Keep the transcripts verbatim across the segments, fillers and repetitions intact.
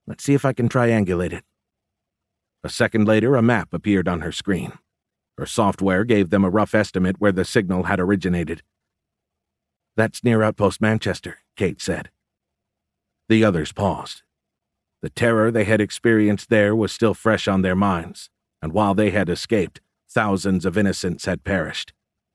Let's see if I can triangulate it. A second later, a map appeared on her screen. Her software gave them a rough estimate where the signal had originated. That's near Outpost Manchester, Kate said. The others paused. The terror they had experienced there was still fresh on their minds, and while they had escaped, thousands of innocents had perished.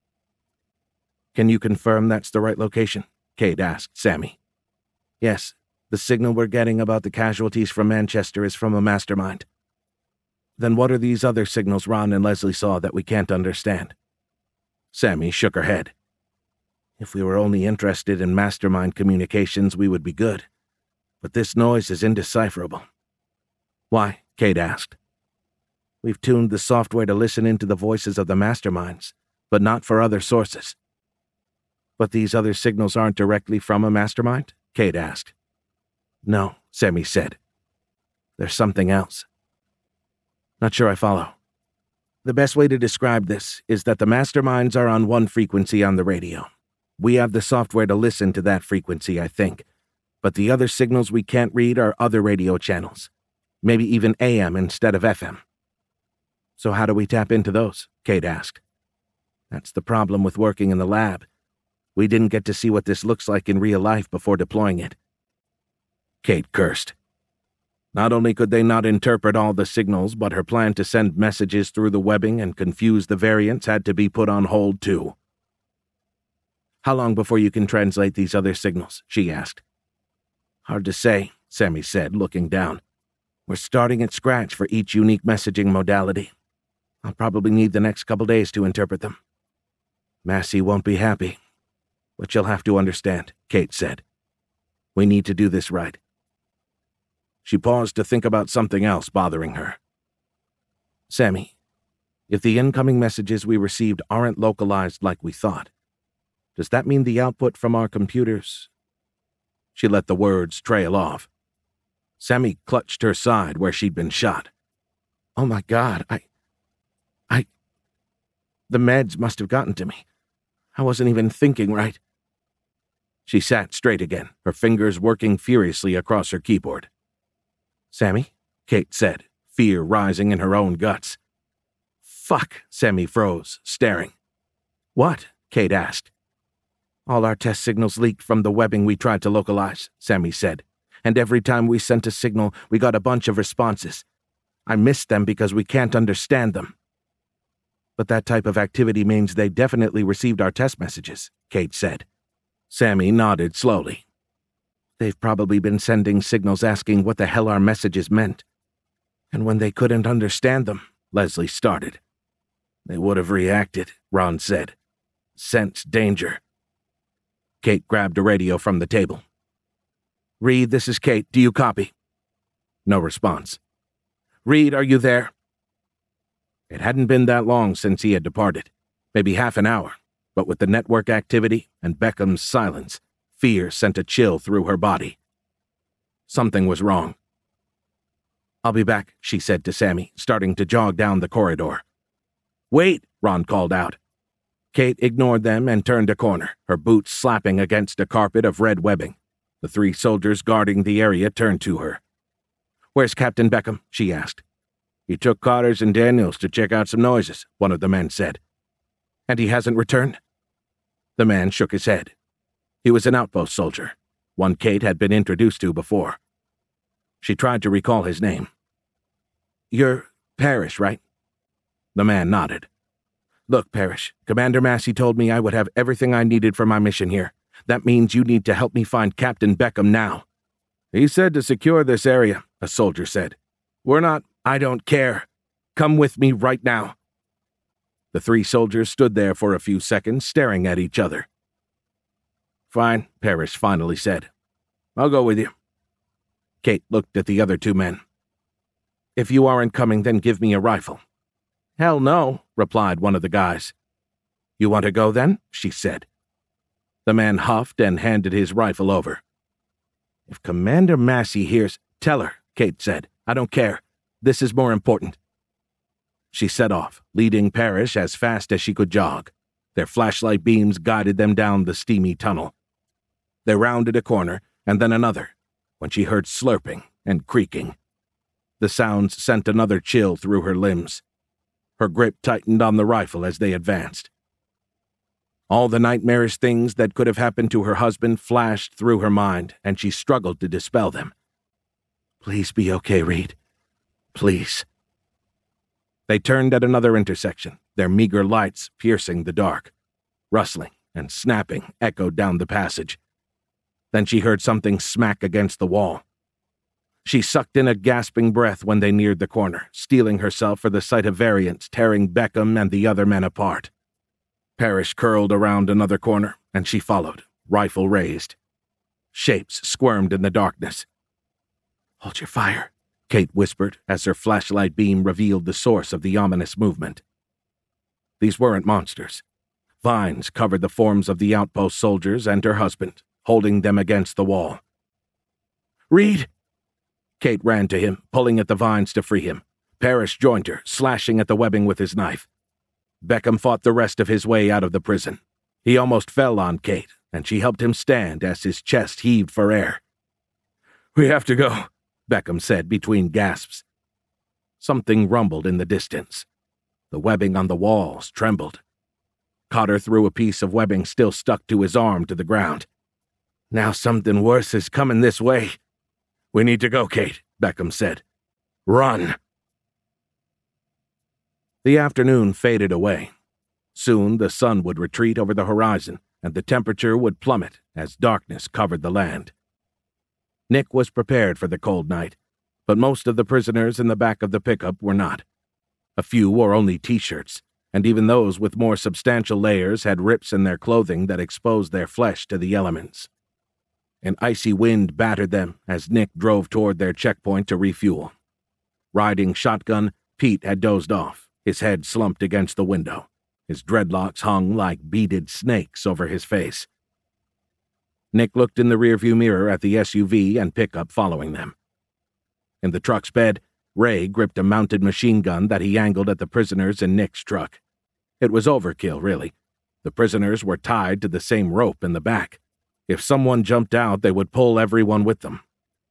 Can you confirm that's the right location? Kate asked Sammy. Yes, the signal we're getting about the casualties from Manchester is from a mastermind. Then what are these other signals Ron and Leslie saw that we can't understand? Sammy shook her head. If we were only interested in mastermind communications, we would be good. But this noise is indecipherable. Why? Kate asked. We've tuned the software to listen into the voices of the masterminds, but not for other sources. But these other signals aren't directly from a mastermind? Kate asked. No, Sammy said. There's something else. Not sure I follow. The best way to describe this is that the masterminds are on one frequency on the radio. We have the software to listen to that frequency, I think. But the other signals we can't read are other radio channels. Maybe even A M instead of F M. So how do we tap into those? Kate asked. That's the problem with working in the lab. We didn't get to see what this looks like in real life before deploying it. Kate cursed. Not only could they not interpret all the signals, but her plan to send messages through the webbing and confuse the variants had to be put on hold too. How long before you can translate these other signals? She asked. Hard to say, Sammy said, looking down. We're starting at scratch for each unique messaging modality. I'll probably need the next couple days to interpret them. Massey won't be happy. But you'll have to understand, Kate said. We need to do this right. She paused to think about something else bothering her. Sammy, if the incoming messages we received aren't localized like we thought, does that mean the output from our computers? She let the words trail off. Sammy clutched her side where she'd been shot. Oh my God, I... I... The meds must have gotten to me. I wasn't even thinking right. She sat straight again, her fingers working furiously across her keyboard. Sammy, Kate said, fear rising in her own guts. Fuck, Sammy froze, staring. What? Kate asked. All our test signals leaked from the webbing we tried to localize, Sammy said, and every time we sent a signal, we got a bunch of responses. I missed them because we can't understand them. But that type of activity means they definitely received our test messages, Kate said. Sammy nodded slowly. They've probably been sending signals asking what the hell our messages meant. And when they couldn't understand them, Leslie started. They would have reacted, Ron said. Sensed danger. Kate grabbed a radio from the table. Reed, this is Kate. Do you copy? No response. Reed, are you there? It hadn't been that long since he had departed. Maybe half an hour. But with the network activity and Beckham's silence, fear sent a chill through her body. Something was wrong. I'll be back, she said to Sammy, starting to jog down the corridor. Wait, Ron called out. Kate ignored them and turned a corner, her boots slapping against a carpet of red webbing. The three soldiers guarding the area turned to her. Where's Captain Beckham? She asked. He took Cotters and Daniels to check out some noises, one of the men said. And he hasn't returned? The man shook his head. He was an outpost soldier, one Kate had been introduced to before. She tried to recall his name. You're Parrish, right? The man nodded. Look, Parrish, Commander Massey told me I would have everything I needed for my mission here. That means you need to help me find Captain Beckham now. He said to secure this area, a soldier said. We're not, I don't care. Come with me right now. The three soldiers stood there for a few seconds, staring at each other. Fine, Parrish finally said. I'll go with you. Kate looked at the other two men. If you aren't coming, then give me a rifle. Hell no, replied one of the guys. You want to go then? She said. The man huffed and handed his rifle over. If Commander Massey hears, tell her, Kate said. I don't care. This is more important. She set off, leading Parrish as fast as she could jog. Their flashlight beams guided them down the steamy tunnel. They rounded a corner, and then another, when she heard slurping and creaking. The sounds sent another chill through her limbs. Her grip tightened on the rifle as they advanced. All the nightmarish things that could have happened to her husband flashed through her mind, and she struggled to dispel them. "Please be okay, Reed. Please." They turned at another intersection, their meager lights piercing the dark. Rustling and snapping echoed down the passage. Then she heard something smack against the wall. She sucked in a gasping breath when they neared the corner, steeling herself for the sight of variants tearing Beckham and the other men apart. Parrish curled around another corner, and she followed, rifle raised. Shapes squirmed in the darkness. "Hold your fire," Kate whispered as her flashlight beam revealed the source of the ominous movement. These weren't monsters. Vines covered the forms of the outpost soldiers and her husband, holding them against the wall. "Reed!" Kate ran to him, pulling at the vines to free him. Parrish joined her, slashing at the webbing with his knife. Beckham fought the rest of his way out of the prison. He almost fell on Kate, and she helped him stand as his chest heaved for air. "We have to go," Beckham said between gasps. Something rumbled in the distance. The webbing on the walls trembled. Cotter threw a piece of webbing still stuck to his arm to the ground. "Now something worse is coming this way." "We need to go, Kate," Beckham said. "Run!" The afternoon faded away. Soon the sun would retreat over the horizon, and the temperature would plummet as darkness covered the land. Nick was prepared for the cold night, but most of the prisoners in the back of the pickup were not. A few wore only T-shirts, and even those with more substantial layers had rips in their clothing that exposed their flesh to the elements. An icy wind battered them as Nick drove toward their checkpoint to refuel. Riding shotgun, Pete had dozed off, his head slumped against the window. His dreadlocks hung like beaded snakes over his face. Nick looked in the rearview mirror at the S U V and pickup following them. In the truck's bed, Ray gripped a mounted machine gun that he angled at the prisoners in Nick's truck. It was overkill, really. The prisoners were tied to the same rope in the back. If someone jumped out, they would pull everyone with them.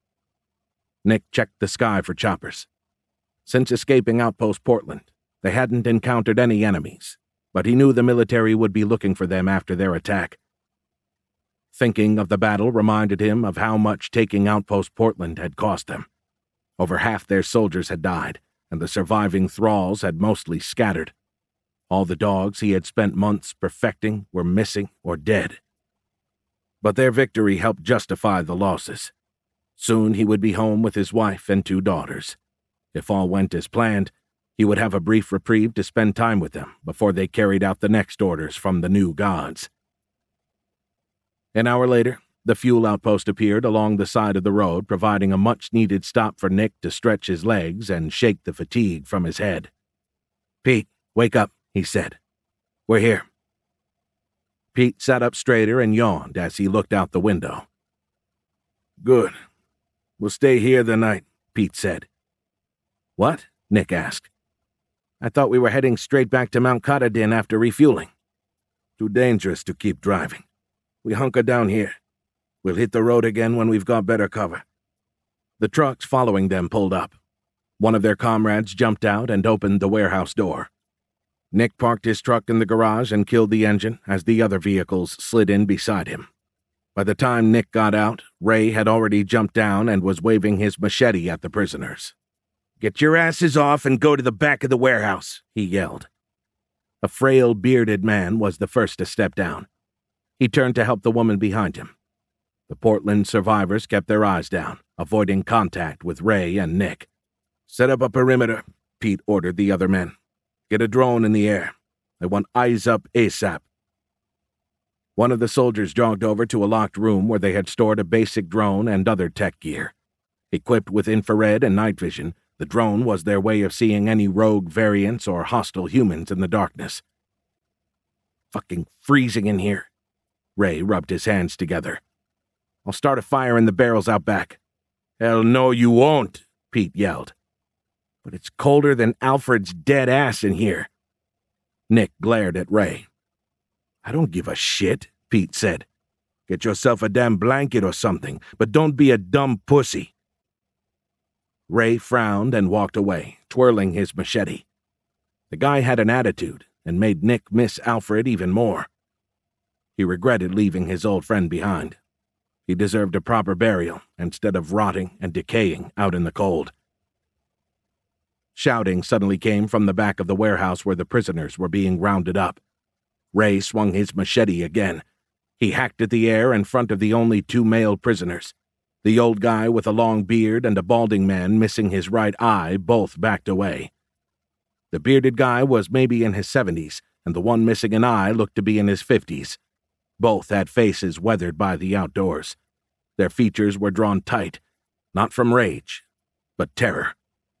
Nick checked the sky for choppers. Since escaping Outpost Portland, they hadn't encountered any enemies, but he knew the military would be looking for them after their attack. Thinking of the battle reminded him of how much taking Outpost Portland had cost them. Over half their soldiers had died, and the surviving thralls had mostly scattered. All the dogs he had spent months perfecting were missing or dead. But their victory helped justify the losses. Soon he would be home with his wife and two daughters. If all went as planned, he would have a brief reprieve to spend time with them before they carried out the next orders from the new gods. An hour later, the fuel outpost appeared along the side of the road, providing a much-needed stop for Nick to stretch his legs and shake the fatigue from his head. "Pete, wake up," he said. "We're here." Pete sat up straighter and yawned as he looked out the window. "Good. We'll stay here the night," Pete said. "What?" Nick asked. "I thought we were heading straight back to Mount Katahdin after refueling." "Too dangerous to keep driving. We hunker down here. We'll hit the road again when we've got better cover." The trucks following them pulled up. One of their comrades jumped out and opened the warehouse door. Nick parked his truck in the garage and killed the engine as the other vehicles slid in beside him. By the time Nick got out, Ray had already jumped down and was waving his machete at the prisoners. "Get your asses off and go to the back of the warehouse," he yelled. A frail, bearded man was the first to step down. He turned to help the woman behind him. The Portland survivors kept their eyes down, avoiding contact with Ray and Nick. "Set up a perimeter," Pete ordered the other men. "Get a drone in the air. I want eyes up ASAP." One of the soldiers jogged over to a locked room where they had stored a basic drone and other tech gear. Equipped with infrared and night vision, the drone was their way of seeing any rogue variants or hostile humans in the darkness. "Fucking freezing in here." Ray rubbed his hands together. "I'll start a fire in the barrels out back." "Hell no, you won't," Pete yelled. "But it's colder than Alfred's dead ass in here." Nick glared at Ray. "I don't give a shit," Pete said. "Get yourself a damn blanket or something, but don't be a dumb pussy." Ray frowned and walked away, twirling his machete. The guy had an attitude and made Nick miss Alfred even more. He regretted leaving his old friend behind. He deserved a proper burial instead of rotting and decaying out in the cold. Shouting suddenly came from the back of the warehouse where the prisoners were being rounded up. Ray swung his machete again. He hacked at the air in front of the only two male prisoners. The old guy with a long beard and a balding man missing his right eye both backed away. The bearded guy was maybe in his seventies, and the one missing an eye looked to be in his fifties. Both had faces weathered by the outdoors. Their features were drawn tight, not from rage, but terror.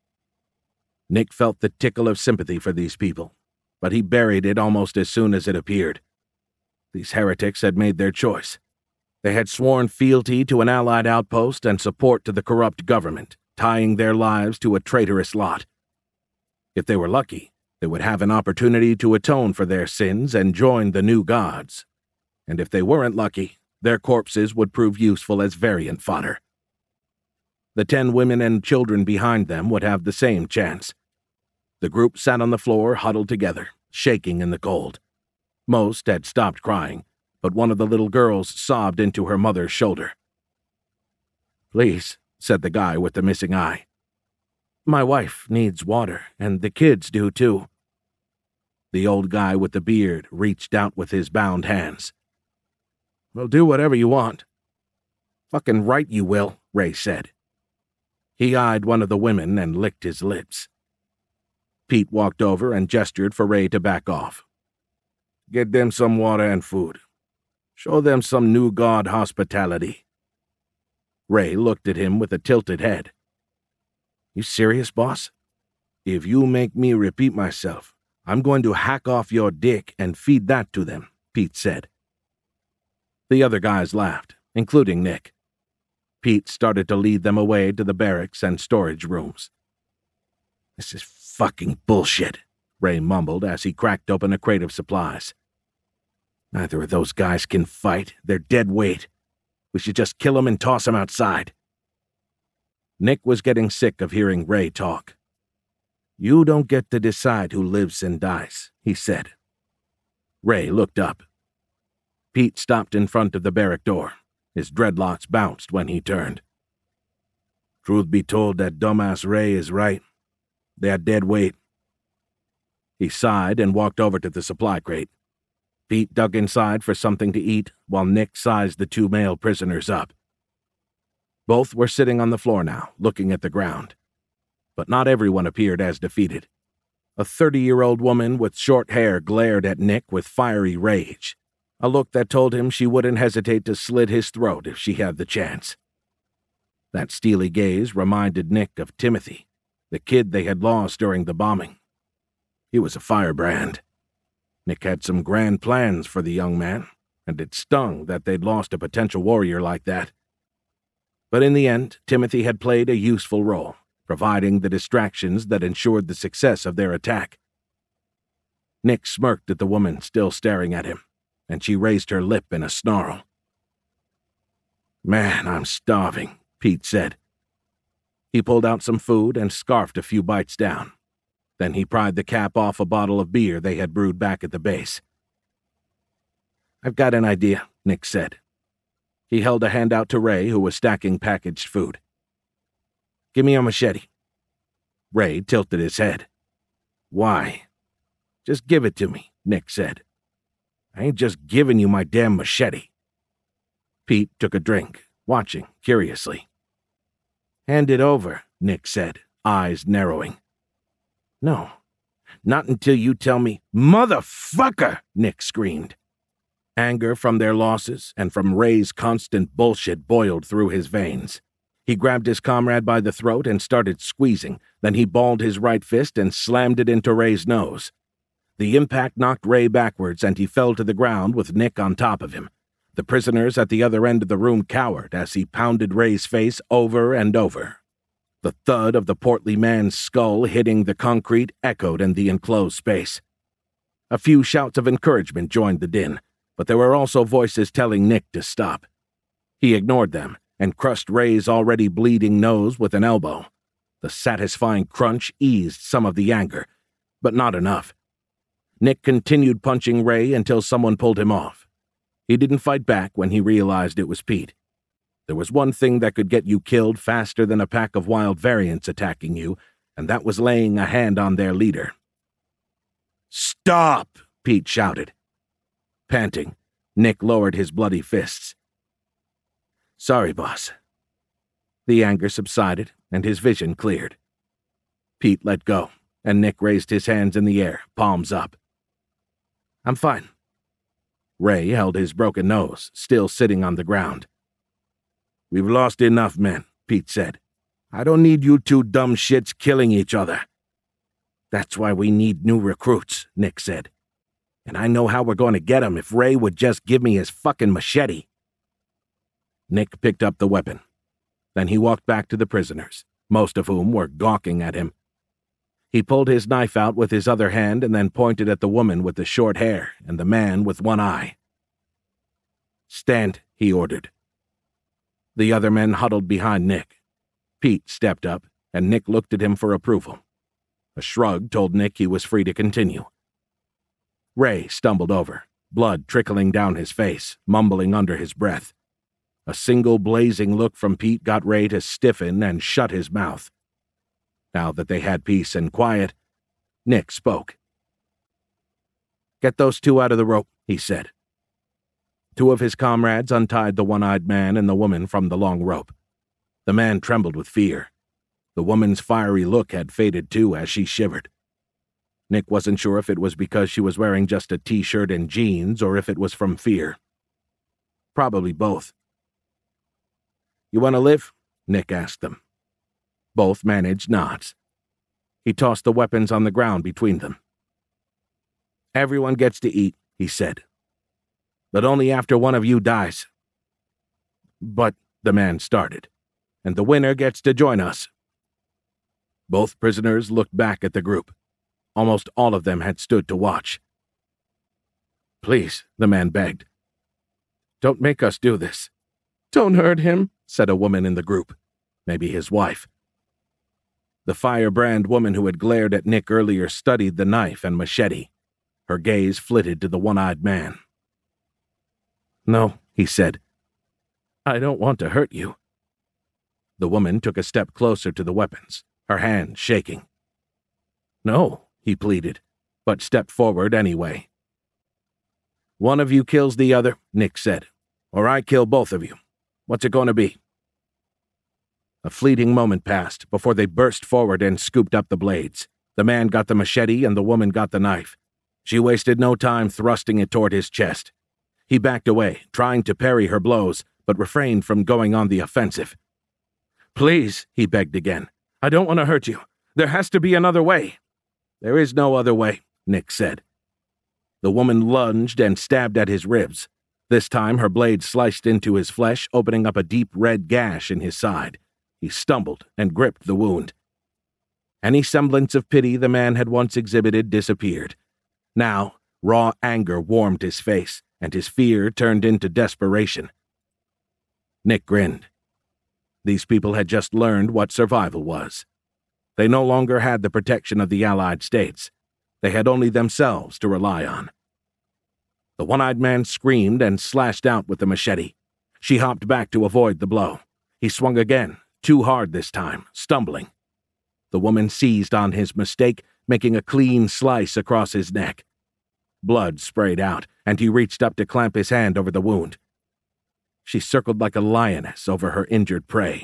Nick felt the tickle of sympathy for these people, but he buried it almost as soon as it appeared. These heretics had made their choice. They had sworn fealty to an Allied outpost and support to the corrupt government, tying their lives to a traitorous lot. If they were lucky, they would have an opportunity to atone for their sins and join the new gods. And if they weren't lucky, their corpses would prove useful as variant fodder. The ten women and children behind them would have the same chance. The group sat on the floor, huddled together, shaking in the cold. Most had stopped crying, but one of the little girls sobbed into her mother's shoulder. "Please," said the guy with the missing eye. "My wife needs water, and the kids do too." The old guy with the beard reached out with his bound hands. "We'll do whatever you want." "Fucking right you will," Ray said. He eyed one of the women and licked his lips. Pete walked over and gestured for Ray to back off. "Get them some water and food. Show them some new god hospitality." Ray looked at him with a tilted head. "You serious, boss?" "If you make me repeat myself, I'm going to hack off your dick and feed that to them," Pete said. The other guys laughed, including Nick. Pete started to lead them away to the barracks and storage rooms. "This is fucking bullshit," Ray mumbled as he cracked open a crate of supplies. "Neither of those guys can fight. They're dead weight. We should just kill them and toss them outside." Nick was getting sick of hearing Ray talk. "You don't get to decide who lives and dies," he said. Ray looked up. Pete stopped in front of the barrack door. His dreadlocks bounced when he turned. "Truth be told, that dumbass Ray is right. They're dead weight." He sighed and walked over to the supply crate. Pete dug inside for something to eat while Nick sized the two male prisoners up. Both were sitting on the floor now, looking at the ground. But not everyone appeared as defeated. A thirty-year-old woman with short hair glared at Nick with fiery rage, a look that told him she wouldn't hesitate to slit his throat if she had the chance. That steely gaze reminded Nick of Timothy, the kid they had lost during the bombing. He was a firebrand. Nick had some grand plans for the young man, and it stung that they'd lost a potential warrior like that. But in the end, Timothy had played a useful role, providing the distractions that ensured the success of their attack. Nick smirked at the woman still staring at him, and she raised her lip in a snarl. "Man, I'm starving," Pete said. He pulled out some food and scarfed a few bites down. Then he pried the cap off a bottle of beer they had brewed back at the base. "I've got an idea," Nick said. He held a hand out to Ray, who was stacking packaged food. "Give me your machete." Ray tilted his head. "Why?" "Just give it to me," Nick said. "I ain't just giving you my damn machete." Pete took a drink, watching curiously. "Hand it over," Nick said, eyes narrowing. "No, not until you tell me—" "Motherfucker!" Nick screamed. Anger from their losses and from Ray's constant bullshit boiled through his veins. He grabbed his comrade by the throat and started squeezing, then he balled his right fist and slammed it into Ray's nose. The impact knocked Ray backwards and he fell to the ground with Nick on top of him. The prisoners at the other end of the room cowered as he pounded Ray's face over and over. The thud of the portly man's skull hitting the concrete echoed in the enclosed space. A few shouts of encouragement joined the din, but there were also voices telling Nick to stop. He ignored them and crushed Ray's already bleeding nose with an elbow. The satisfying crunch eased some of the anger, but not enough. Nick continued punching Ray until someone pulled him off. He didn't fight back when he realized it was Pete. There was one thing that could get you killed faster than a pack of wild variants attacking you, and that was laying a hand on their leader. "Stop!" Pete shouted. Panting, Nick lowered his bloody fists. "Sorry, boss." The anger subsided, and his vision cleared. Pete let go, and Nick raised his hands in the air, palms up. "I'm fine." Ray held his broken nose, still sitting on the ground. "We've lost enough men," Pete said. "I don't need you two dumb shits killing each other." "That's why we need new recruits," Nick said. "And I know how we're going to get 'em if Ray would just give me his fucking machete." Nick picked up the weapon. Then he walked back to the prisoners, most of whom were gawking at him. He pulled his knife out with his other hand and then pointed at the woman with the short hair and the man with one eye. "Stand," he ordered. The other men huddled behind Nick. Pete stepped up, and Nick looked at him for approval. A shrug told Nick he was free to continue. Ray stumbled over, blood trickling down his face, mumbling under his breath. A single blazing look from Pete got Ray to stiffen and shut his mouth. Now that they had peace and quiet, Nick spoke. "Get those two out of the rope," he said. Two of his comrades untied the one-eyed man and the woman from the long rope. The man trembled with fear. The woman's fiery look had faded too as she shivered. Nick wasn't sure if it was because she was wearing just a t-shirt and jeans or if it was from fear. Probably both. "You want to live?" Nick asked them. Both managed nods. He tossed the weapons on the ground between them. "Everyone gets to eat," he said. "But only after one of you dies." "But," the man started, "and the winner gets to join us." Both prisoners looked back at the group. Almost all of them had stood to watch. "Please," the man begged. "Don't make us do this." "Don't hurt him," said a woman in the group, maybe his wife. The firebrand woman who had glared at Nick earlier studied the knife and machete. Her gaze flitted to the one-eyed man. "No," he said. "I don't want to hurt you." The woman took a step closer to the weapons, her hand shaking. "No," he pleaded, but stepped forward anyway. "One of you kills the other," Nick said, "or I kill both of you. What's it going to be?" A fleeting moment passed before they burst forward and scooped up the blades. The man got the machete and the woman got the knife. She wasted no time thrusting it toward his chest. He backed away, trying to parry her blows, but refrained from going on the offensive. "Please," he begged again. "I don't want to hurt you. There has to be another way." "There is no other way," Nick said. The woman lunged and stabbed at his ribs. This time her blade sliced into his flesh, opening up a deep red gash in his side. He stumbled and gripped the wound. Any semblance of pity the man had once exhibited disappeared. Now, raw anger warmed his face, and his fear turned into desperation. Nick grinned. These people had just learned what survival was. They no longer had the protection of the Allied States. They had only themselves to rely on. The one-eyed man screamed and slashed out with the machete. She hopped back to avoid the blow. He swung again, too hard this time, stumbling. The woman seized on his mistake, making a clean slice across his neck. Blood sprayed out, and he reached up to clamp his hand over the wound. She circled like a lioness over her injured prey.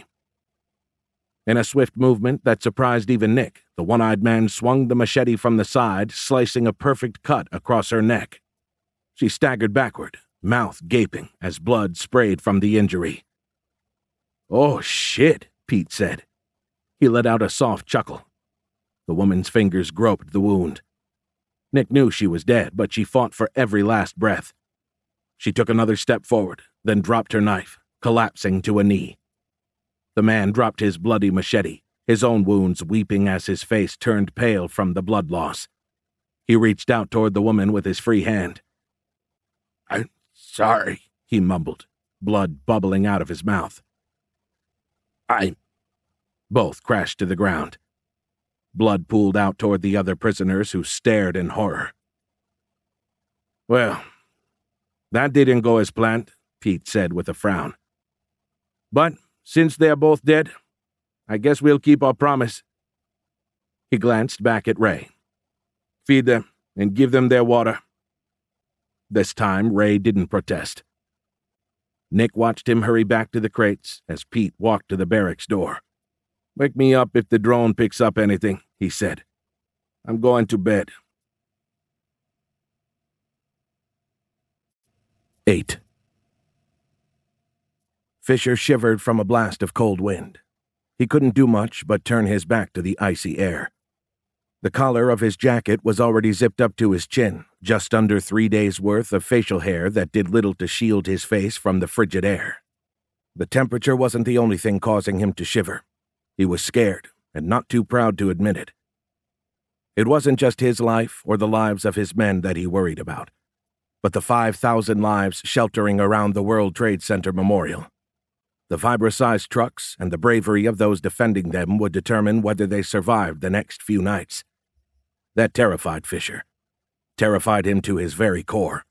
In a swift movement that surprised even Nick, the one-eyed man swung the machete from the side, slicing a perfect cut across her neck. She staggered backward, mouth gaping as blood sprayed from the injury. "Oh, shit," Pete said. He let out a soft chuckle. The woman's fingers groped the wound. Nick knew she was dead, but she fought for every last breath. She took another step forward, then dropped her knife, collapsing to a knee. The man dropped his bloody machete, his own wounds weeping as his face turned pale from the blood loss. He reached out toward the woman with his free hand. "I'm sorry," he mumbled, blood bubbling out of his mouth. I... Both crashed to the ground. Blood pooled out toward the other prisoners, who stared in horror. "Well, that didn't go as planned," Pete said with a frown. "But since they're both dead, I guess we'll keep our promise." He glanced back at Ray. "Feed them and give them their water." This time, Ray didn't protest. Nick watched him hurry back to the crates as Pete walked to the barracks door. "Wake me up if the drone picks up anything," he said. "I'm going to bed." Eight. Fisher shivered from a blast of cold wind. He couldn't do much but turn his back to the icy air. The collar of his jacket was already zipped up to his chin, just under three days' worth of facial hair that did little to shield his face from the frigid air. The temperature wasn't the only thing causing him to shiver. He was scared, and not too proud to admit it. It wasn't just his life or the lives of his men that he worried about, but the five thousand lives sheltering around the World Trade Center Memorial. The vibro-sized trucks and the bravery of those defending them would determine whether they survived the next few nights. That terrified Fisher. Terrified him to his very core.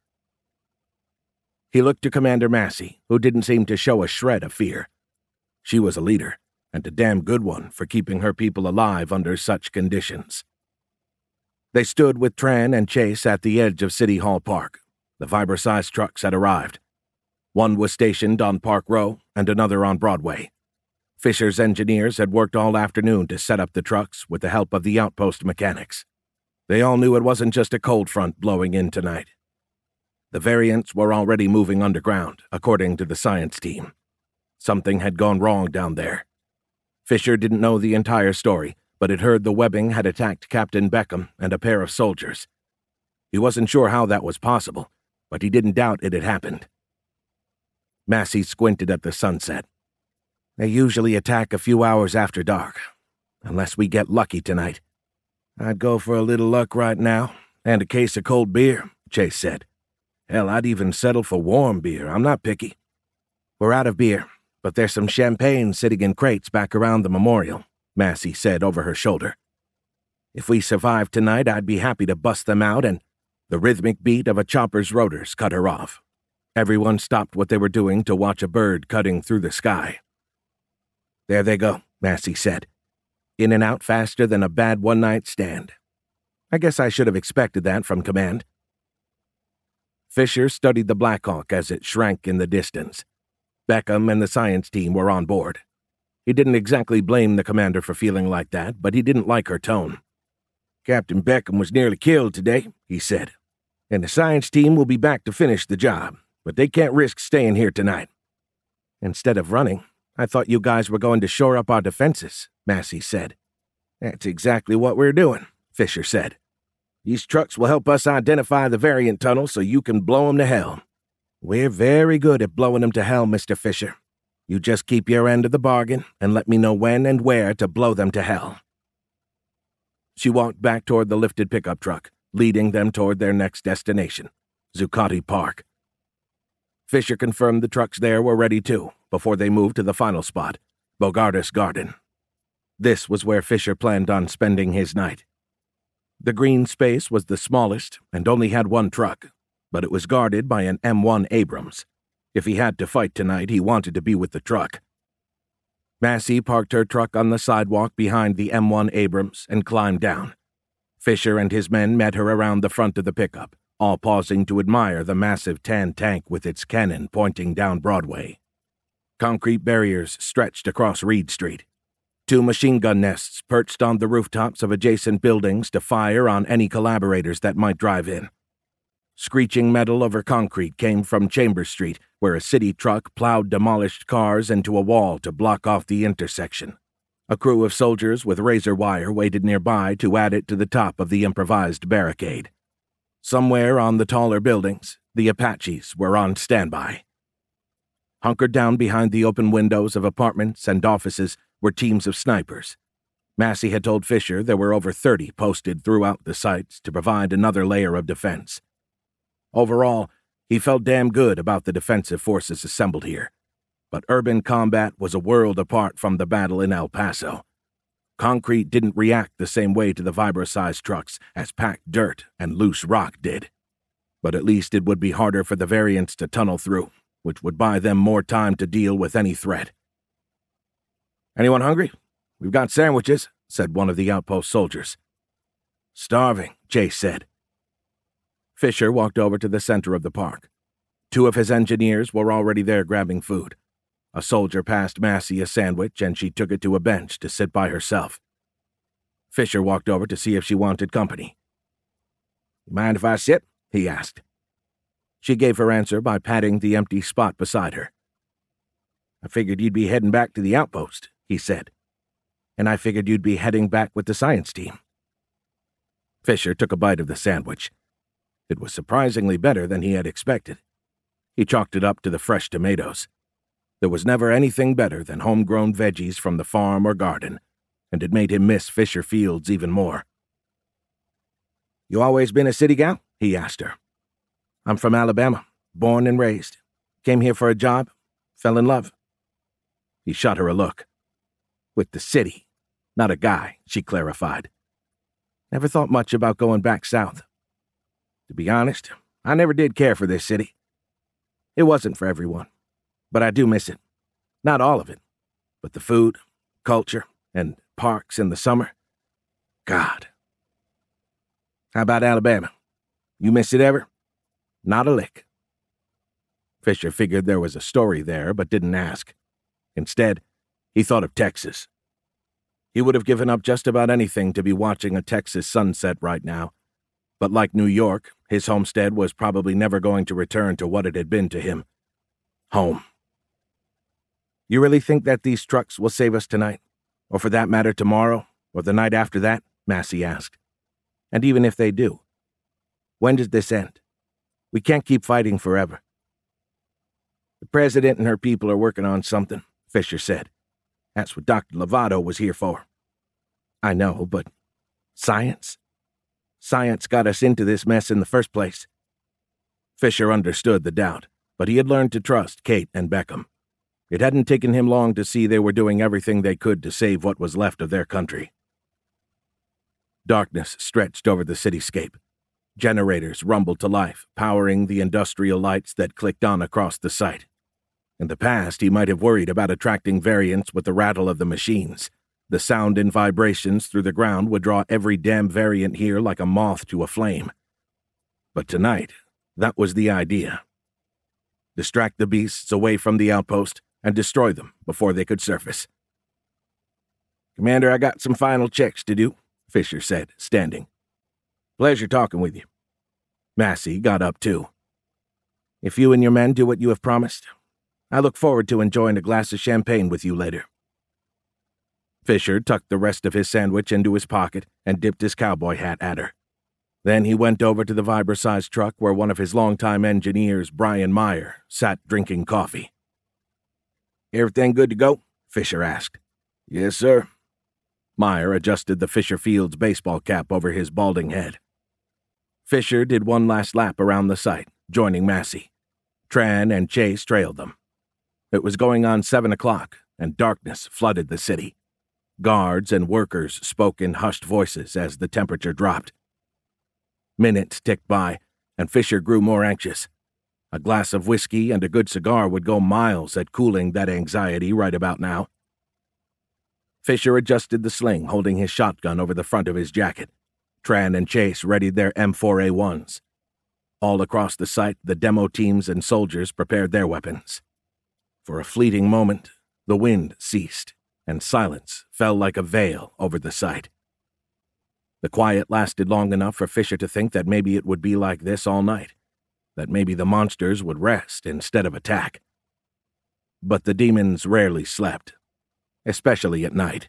He looked to Commander Massey, who didn't seem to show a shred of fear. She was a leader, and a damn good one for keeping her people alive under such conditions. They stood with Tran and Chase at the edge of City Hall Park. The vibro-sized trucks had arrived. One was stationed on Park Row and another on Broadway. Fisher's engineers had worked all afternoon to set up the trucks with the help of the outpost mechanics. They all knew it wasn't just a cold front blowing in tonight. The variants were already moving underground, according to the science team. Something had gone wrong down there. Fisher didn't know the entire story, but had heard the webbing had attacked Captain Beckham and a pair of soldiers. He wasn't sure how that was possible, but he didn't doubt it had happened. Massey squinted at the sunset. "They usually attack a few hours after dark, unless we get lucky tonight." "I'd go for a little luck right now, and a case of cold beer," Chase said. "Hell, I'd even settle for warm beer. I'm not picky." "We're out of beer, but there's some champagne sitting in crates back around the memorial," Massey said over her shoulder. "If we survive tonight, I'd be happy to bust them out," and the rhythmic beat of a chopper's rotors cut her off. Everyone stopped what they were doing to watch a bird cutting through the sky. "There they go," Massey said. "In and out faster than a bad one-night stand. I guess I should have expected that from command." Fisher studied the Blackhawk as it shrank in the distance. Beckham and the science team were on board. He didn't exactly blame the commander for feeling like that, but he didn't like her tone. "Captain Beckham was nearly killed today," he said, "and the science team will be back to finish the job, but they can't risk staying here tonight." "Instead of running, I thought you guys were going to shore up our defenses," Massey said. "That's exactly what we're doing," Fisher said. "These trucks will help us identify the variant tunnel so you can blow them to hell. We're very good at blowing them to hell, Mister Fisher. You just keep your end of the bargain and let me know when and where to blow them to hell." She walked back toward the lifted pickup truck, leading them toward their next destination, Zuccotti Park. Fisher confirmed the trucks there were ready too, before they moved to the final spot, Bogardus Garden. This was where Fisher planned on spending his night. The green space was the smallest and only had one truck, but it was guarded by an M one Abrams. If he had to fight tonight, he wanted to be with the truck. Massey parked her truck on the sidewalk behind the M one Abrams and climbed down. Fisher and his men met her around the front of the pickup, all pausing to admire the massive tan tank with its cannon pointing down Broadway. Concrete barriers stretched across Reed Street. Two machine gun nests perched on the rooftops of adjacent buildings to fire on any collaborators that might drive in. Screeching metal over concrete came from Chambers Street, where a city truck plowed demolished cars into a wall to block off the intersection. A crew of soldiers with razor wire waited nearby to add it to the top of the improvised barricade. Somewhere on the taller buildings, the Apaches were on standby. Hunkered down behind the open windows of apartments and offices were teams of snipers. Massey had told Fisher there were over thirty posted throughout the sites to provide another layer of defense. Overall, he felt damn good about the defensive forces assembled here. But urban combat was a world apart from the battle in El Paso. Concrete didn't react the same way to the Vibra-sized trucks as packed dirt and loose rock did. But at least it would be harder for the variants to tunnel through, which would buy them more time to deal with any threat. "Anyone hungry? We've got sandwiches," said one of the outpost soldiers. "Starving," Chase said. Fisher walked over to the center of the park. Two of his engineers were already there grabbing food. A soldier passed Massey a sandwich, and she took it to a bench to sit by herself. Fisher walked over to see if she wanted company. "Mind if I sit?" he asked. She gave her answer by patting the empty spot beside her. "I figured you'd be heading back to the outpost," he said. "And I figured you'd be heading back with the science team." Fisher took a bite of the sandwich. It was surprisingly better than he had expected. He chalked it up to the fresh tomatoes. There was never anything better than homegrown veggies from the farm or garden, and it made him miss Fisher Fields even more. "You always been a city gal?" he asked her. "I'm from Alabama, born and raised. Came here for a job, fell in love." He shot her a look. "With the city, not a guy," she clarified. "Never thought much about going back south. To be honest, I never did care for this city. It wasn't for everyone, but I do miss it. Not all of it, but the food, culture, and parks in the summer. God." "How about Alabama? You miss it ever?" "Not a lick." Fisher figured there was a story there, but didn't ask. Instead, he thought of Texas. He would have given up just about anything to be watching a Texas sunset right now, but like New York, his homestead was probably never going to return to what it had been to him. Home. "You really think that these trucks will save us tonight? Or for that matter tomorrow, or the night after that?" Massey asked. "And even if they do, when does this end? We can't keep fighting forever." "The president and her people are working on something," Fisher said. "That's what Doctor Lovato was here for." "I know, but science? Science got us into this mess in the first place." Fisher understood the doubt, but he had learned to trust Kate and Beckham. It hadn't taken him long to see they were doing everything they could to save what was left of their country. Darkness stretched over the cityscape. Generators rumbled to life, powering the industrial lights that clicked on across the site. In the past, he might have worried about attracting variants with the rattle of the machines. The sound and vibrations through the ground would draw every damn variant here like a moth to a flame. But tonight, that was the idea. Distract the beasts away from the outpost and destroy them before they could surface. "Commander, I got some final checks to do," Fisher said, standing. "Pleasure talking with you." Massey got up too. "If you and your men do what you have promised, I look forward to enjoying a glass of champagne with you later." Fisher tucked the rest of his sandwich into his pocket and dipped his cowboy hat at her. Then he went over to the Vibra-sized truck where one of his longtime engineers, Brian Meyer, sat drinking coffee. "Everything good to go?" Fisher asked. "Yes, sir." Meyer adjusted the Fisher Fields baseball cap over his balding head. Fisher did one last lap around the site, joining Massey. Tran and Chase trailed them. It was going on seven o'clock, and darkness flooded the city. Guards and workers spoke in hushed voices as the temperature dropped. Minutes ticked by, and Fisher grew more anxious. A glass of whiskey and a good cigar would go miles at cooling that anxiety right about now. Fisher adjusted the sling, holding his shotgun over the front of his jacket. Tran and Chase readied their M four A ones. All across the site, the demo teams and soldiers prepared their weapons. For a fleeting moment, the wind ceased, and silence fell like a veil over the site. The quiet lasted long enough for Fisher to think that maybe it would be like this all night, that maybe the monsters would rest instead of attack. But the demons rarely slept, especially at night.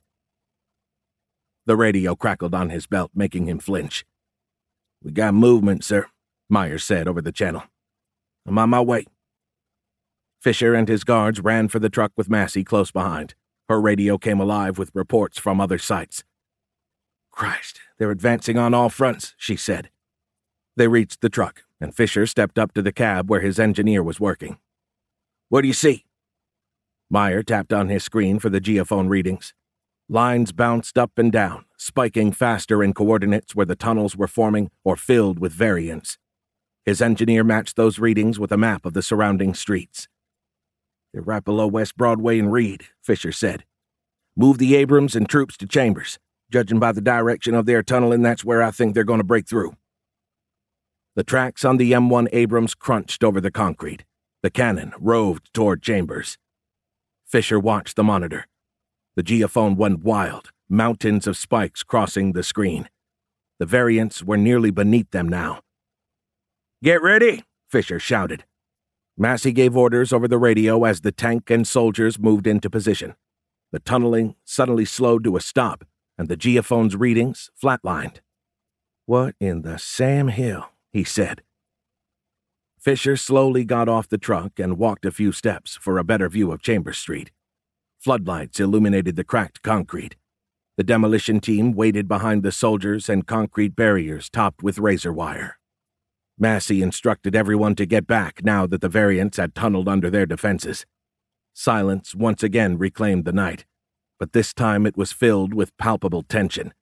The radio crackled on his belt, making him flinch. "We got movement, sir," Meyer said over the channel. "I'm on my way." Fisher and his guards ran for the truck with Massey close behind. Her radio came alive with reports from other sites. "Christ, they're advancing on all fronts," she said. They reached the truck, and Fisher stepped up to the cab where his engineer was working. "What do you see?" Meyer tapped on his screen for the geophone readings. Lines bounced up and down, spiking faster in coordinates where the tunnels were forming or filled with variants. His engineer matched those readings with a map of the surrounding streets. "They're right below West Broadway and Reed," Fisher said. "Move the Abrams and troops to Chambers. Judging by the direction of their tunneling, that's where I think they're going to break through." The tracks on the M one Abrams crunched over the concrete. The cannon roved toward Chambers. Fisher watched the monitor. The geophone went wild, mountains of spikes crossing the screen. The variants were nearly beneath them now. "Get ready," Fisher shouted. Massey gave orders over the radio as the tank and soldiers moved into position. The tunneling suddenly slowed to a stop, and the geophone's readings flatlined. "What in the Sam Hill?" he said. Fisher slowly got off the truck and walked a few steps for a better view of Chambers Street. Floodlights illuminated the cracked concrete. The demolition team waited behind the soldiers and concrete barriers topped with razor wire. Massey instructed everyone to get back now that the variants had tunneled under their defenses. Silence once again reclaimed the night, but this time it was filled with palpable tension.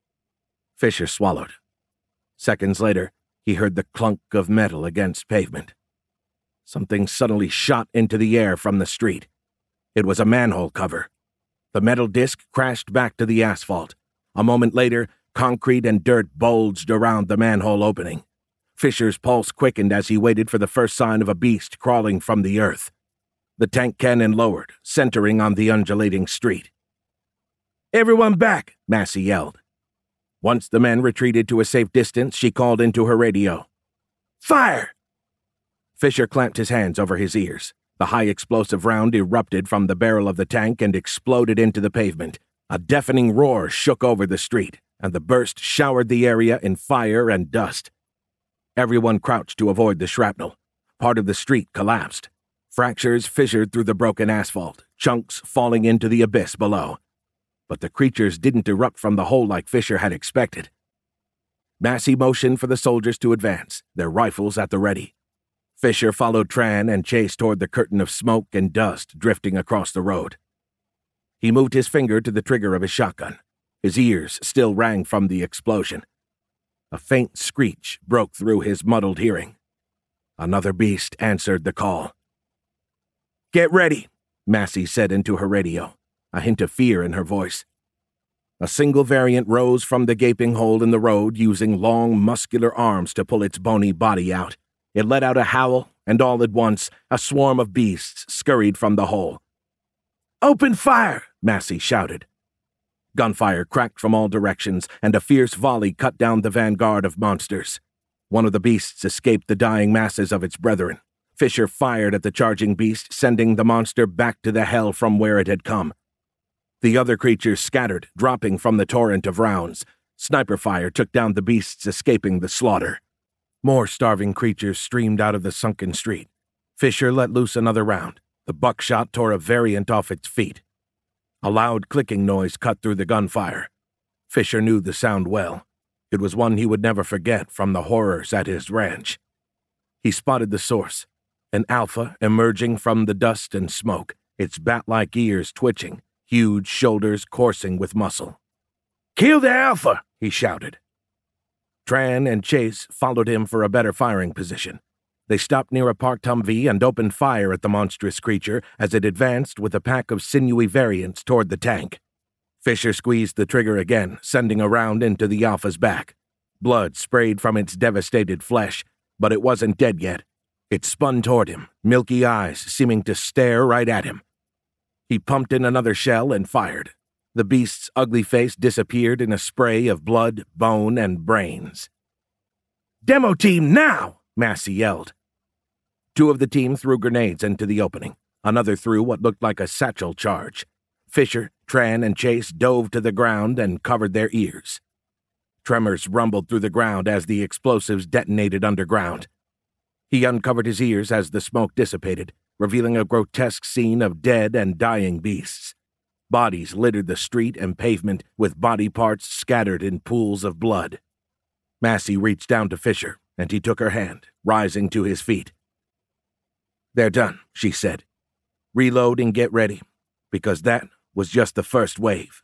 Fisher swallowed. Seconds later, he heard the clunk of metal against pavement. Something suddenly shot into the air from the street. It was a manhole cover. The metal disc crashed back to the asphalt. A moment later, concrete and dirt bulged around the manhole opening. Fisher's pulse quickened as he waited for the first sign of a beast crawling from the earth. The tank cannon lowered, centering on the undulating street. "Everyone back!" Massey yelled. Once the men retreated to a safe distance, she called into her radio. "Fire!" Fisher clamped his hands over his ears. The high-explosive round erupted from the barrel of the tank and exploded into the pavement. A deafening roar shook over the street, and the burst showered the area in fire and dust. Everyone crouched to avoid the shrapnel. Part of the street collapsed. Fractures fissured through the broken asphalt, chunks falling into the abyss below. But the creatures didn't erupt from the hole like Fisher had expected. Massey motioned for the soldiers to advance, their rifles at the ready. Fisher followed Tran and chased toward the curtain of smoke and dust drifting across the road. He moved his finger to the trigger of his shotgun. His ears still rang from the explosion. A faint screech broke through his muddled hearing. Another beast answered the call. "Get ready," Massey said into her radio, a hint of fear in her voice. A single variant rose from the gaping hole in the road using long, muscular arms to pull its bony body out. It let out a howl, and all at once, a swarm of beasts scurried from the hole. "Open fire!" Massey shouted. Gunfire cracked from all directions, and a fierce volley cut down the vanguard of monsters. One of the beasts escaped the dying masses of its brethren. Fisher fired at the charging beast, sending the monster back to the hell from where it had come. The other creatures scattered, dropping from the torrent of rounds. Sniper fire took down the beasts escaping the slaughter. More starving creatures streamed out of the sunken street. Fisher let loose another round. The buckshot tore a variant off its feet. A loud clicking noise cut through the gunfire. Fisher knew the sound well. It was one he would never forget from the horrors at his ranch. He spotted the source, an alpha emerging from the dust and smoke, its bat-like ears twitching, huge shoulders coursing with muscle. "Kill the alpha!" he shouted. Tran and Chase followed him for a better firing position. They stopped near a parked Humvee and opened fire at the monstrous creature as it advanced with a pack of sinewy variants toward the tank. Fisher squeezed the trigger again, sending a round into the alpha's back. Blood sprayed from its devastated flesh, but it wasn't dead yet. It spun toward him, milky eyes seeming to stare right at him. He pumped in another shell and fired. The beast's ugly face disappeared in a spray of blood, bone, and brains. "Demo team, now!" Massey yelled. Two of the team threw grenades into the opening. Another threw what looked like a satchel charge. Fisher, Tran, and Chase dove to the ground and covered their ears. Tremors rumbled through the ground as the explosives detonated underground. He uncovered his ears as the smoke dissipated, revealing a grotesque scene of dead and dying beasts. Bodies littered the street and pavement, with body parts scattered in pools of blood. Massey reached down to Fisher, and he took her hand, rising to his feet. "They're done," she said. Reload and get ready, because that was just the first wave.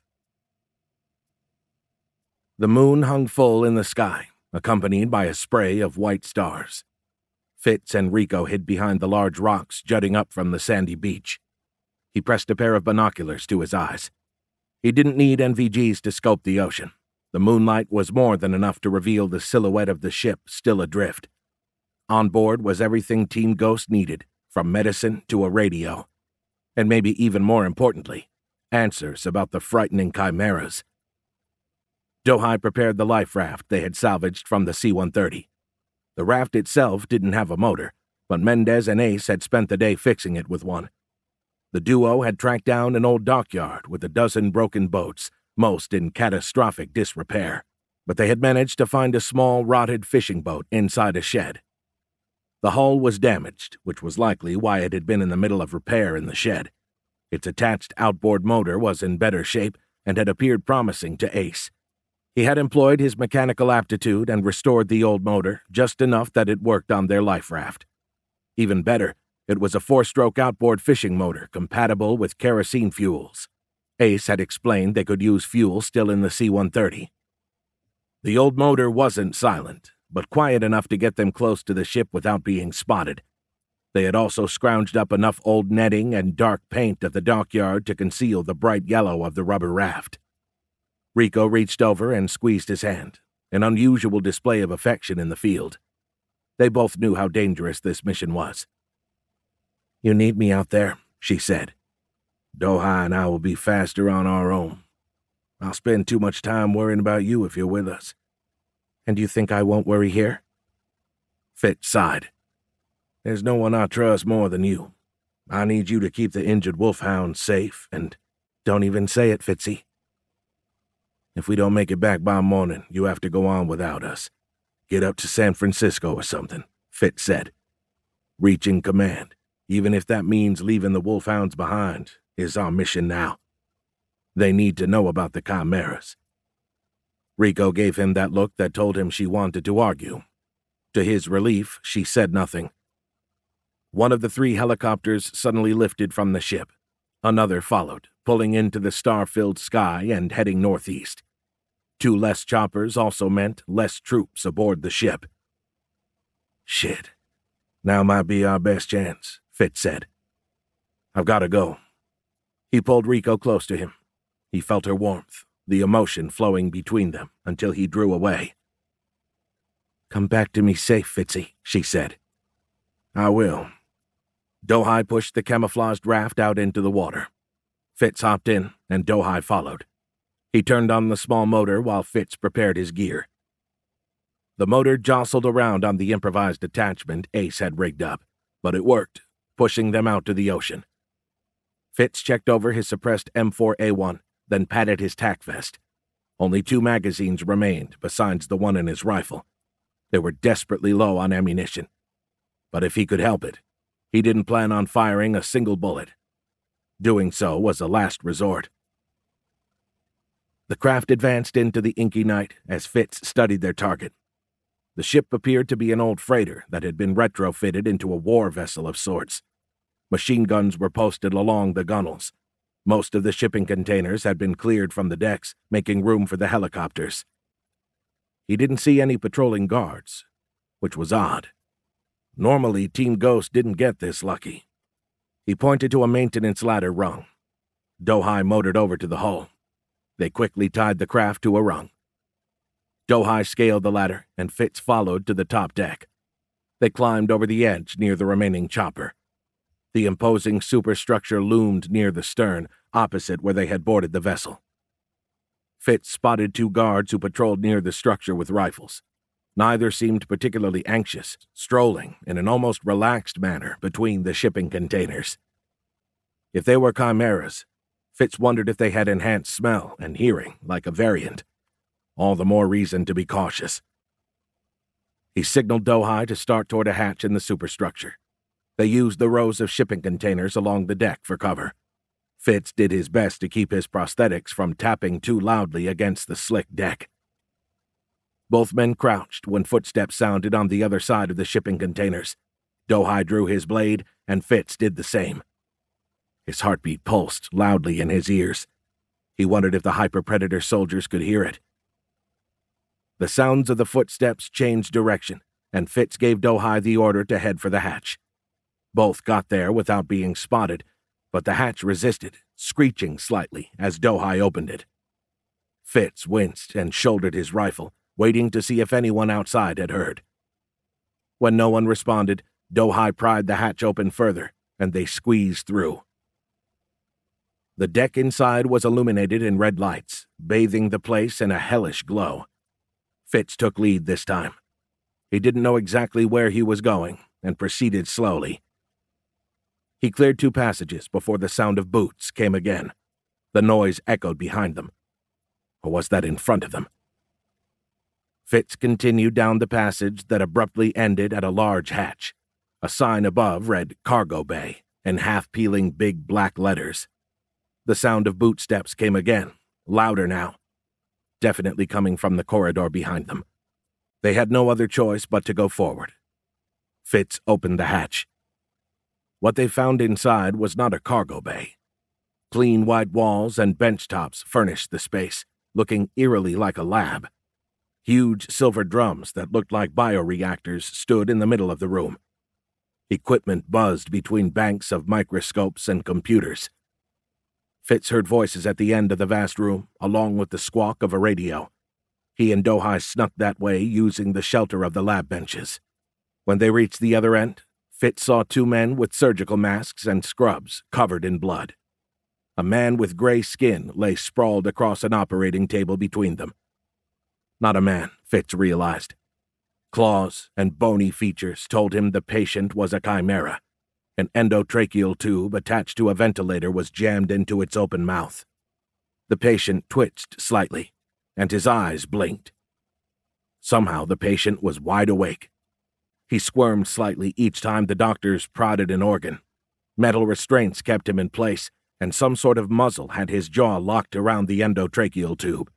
The moon hung full in the sky, accompanied by a spray of white stars. Fitz and Rico hid behind the large rocks jutting up from the sandy beach. He pressed a pair of binoculars to his eyes. He didn't need N V Gs to scope the ocean. The moonlight was more than enough to reveal the silhouette of the ship still adrift. On board was everything Team Ghost needed, from medicine to a radio. And maybe even more importantly, answers about the frightening chimeras. Dohai prepared the life raft they had salvaged from the C one thirty. The raft itself didn't have a motor, but Mendez and Ace had spent the day fixing it with one. The duo had tracked down an old dockyard with a dozen broken boats, most in catastrophic disrepair, but they had managed to find a small, rotted fishing boat inside a shed. The hull was damaged, which was likely why it had been in the middle of repair in the shed. Its attached outboard motor was in better shape and had appeared promising to Ace. He had employed his mechanical aptitude and restored the old motor just enough that it worked on their life raft. Even better, it was a four-stroke outboard fishing motor compatible with kerosene fuels. Ace had explained they could use fuel still in the C one thirty. The old motor wasn't silent, but quiet enough to get them close to the ship without being spotted. They had also scrounged up enough old netting and dark paint at the dockyard to conceal the bright yellow of the rubber raft. Rico reached over and squeezed his hand, an unusual display of affection in the field. They both knew how dangerous this mission was. "You need me out there," she said. "Dohai and I will be faster on our own. I'll spend too much time worrying about you if you're with us." "And you think I won't worry here?" Fitz sighed. "There's no one I trust more than you. I need you to keep the injured wolfhound safe and—" "Don't even say it, Fitzy." "If we don't make it back by morning, you have to go on without us. Get up to San Francisco or something," Fitz said. "Reaching command, even if that means leaving the wolfhounds behind, is our mission now. They need to know about the chimeras." Rico gave him that look that told him she wanted to argue. To his relief, she said nothing. One of the three helicopters suddenly lifted from the ship. Another followed, pulling into the star-filled sky and heading northeast. Two less choppers also meant less troops aboard the ship. "Shit. Now might be our best chance," Fitz said. "I've got to go." He pulled Rico close to him. He felt her warmth, the emotion flowing between them, until he drew away. "Come back to me safe, Fitzy," she said. "I will." Dohai pushed the camouflaged raft out into the water. Fitz hopped in, and Dohai followed. He turned on the small motor while Fitz prepared his gear. The motor jostled around on the improvised attachment Ace had rigged up, but it worked, pushing them out to the ocean. Fitz checked over his suppressed M four A one, then patted his tack vest. Only two magazines remained besides the one in his rifle. They were desperately low on ammunition. But if he could help it, he didn't plan on firing a single bullet. Doing so was a last resort. The craft advanced into the inky night as Fitz studied their target. The ship appeared to be an old freighter that had been retrofitted into a war vessel of sorts. Machine guns were posted along the gunnels. Most of the shipping containers had been cleared from the decks, making room for the helicopters. He didn't see any patrolling guards, which was odd. Normally, Team Ghost didn't get this lucky. He pointed to a maintenance ladder rung. Dohai motored over to the hull. They quickly tied the craft to a rung. Dohai scaled the ladder, and Fitz followed to the top deck. They climbed over the edge near the remaining chopper. The imposing superstructure loomed near the stern, opposite where they had boarded the vessel. Fitz spotted two guards who patrolled near the structure with rifles. Neither seemed particularly anxious, strolling in an almost relaxed manner between the shipping containers. If they were chimeras, Fitz wondered if they had enhanced smell and hearing, like a variant. All the more reason to be cautious. He signaled Dohai to start toward a hatch in the superstructure. They used the rows of shipping containers along the deck for cover. Fitz did his best to keep his prosthetics from tapping too loudly against the slick deck. Both men crouched when footsteps sounded on the other side of the shipping containers. Dohai drew his blade, and Fitz did the same. His heartbeat pulsed loudly in his ears. He wondered if the Hyper-Predator soldiers could hear it. The sounds of the footsteps changed direction, and Fitz gave Dohai the order to head for the hatch. Both got there without being spotted, but the hatch resisted, screeching slightly as Dohai opened it. Fitz winced and shouldered his rifle, waiting to see if anyone outside had heard. When no one responded, Dohai pried the hatch open further, and they squeezed through. The deck inside was illuminated in red lights, bathing the place in a hellish glow. Fitz took lead this time. He didn't know exactly where he was going, and proceeded slowly. He cleared two passages before the sound of boots came again. The noise echoed behind them. Or was that in front of them? Fitz continued down the passage that abruptly ended at a large hatch. A sign above read Cargo Bay in half-peeling big black letters. The sound of boot steps came again, louder now, definitely coming from the corridor behind them. They had no other choice but to go forward. Fitz opened the hatch. What they found inside was not a cargo bay. Clean white walls and bench tops furnished the space, looking eerily like a lab. Huge silver drums that looked like bioreactors stood in the middle of the room. Equipment buzzed between banks of microscopes and computers. Fitz heard voices at the end of the vast room, along with the squawk of a radio. He and Dohai snuck that way using the shelter of the lab benches. When they reached the other end, Fitz saw two men with surgical masks and scrubs covered in blood. A man with gray skin lay sprawled across an operating table between them. Not a man, Fitz realized. Claws and bony features told him the patient was a chimera. An endotracheal tube attached to a ventilator was jammed into its open mouth. The patient twitched slightly, and his eyes blinked. Somehow the patient was wide awake. He squirmed slightly each time the doctors prodded an organ. Metal restraints kept him in place, and some sort of muzzle had his jaw locked around the endotracheal tube.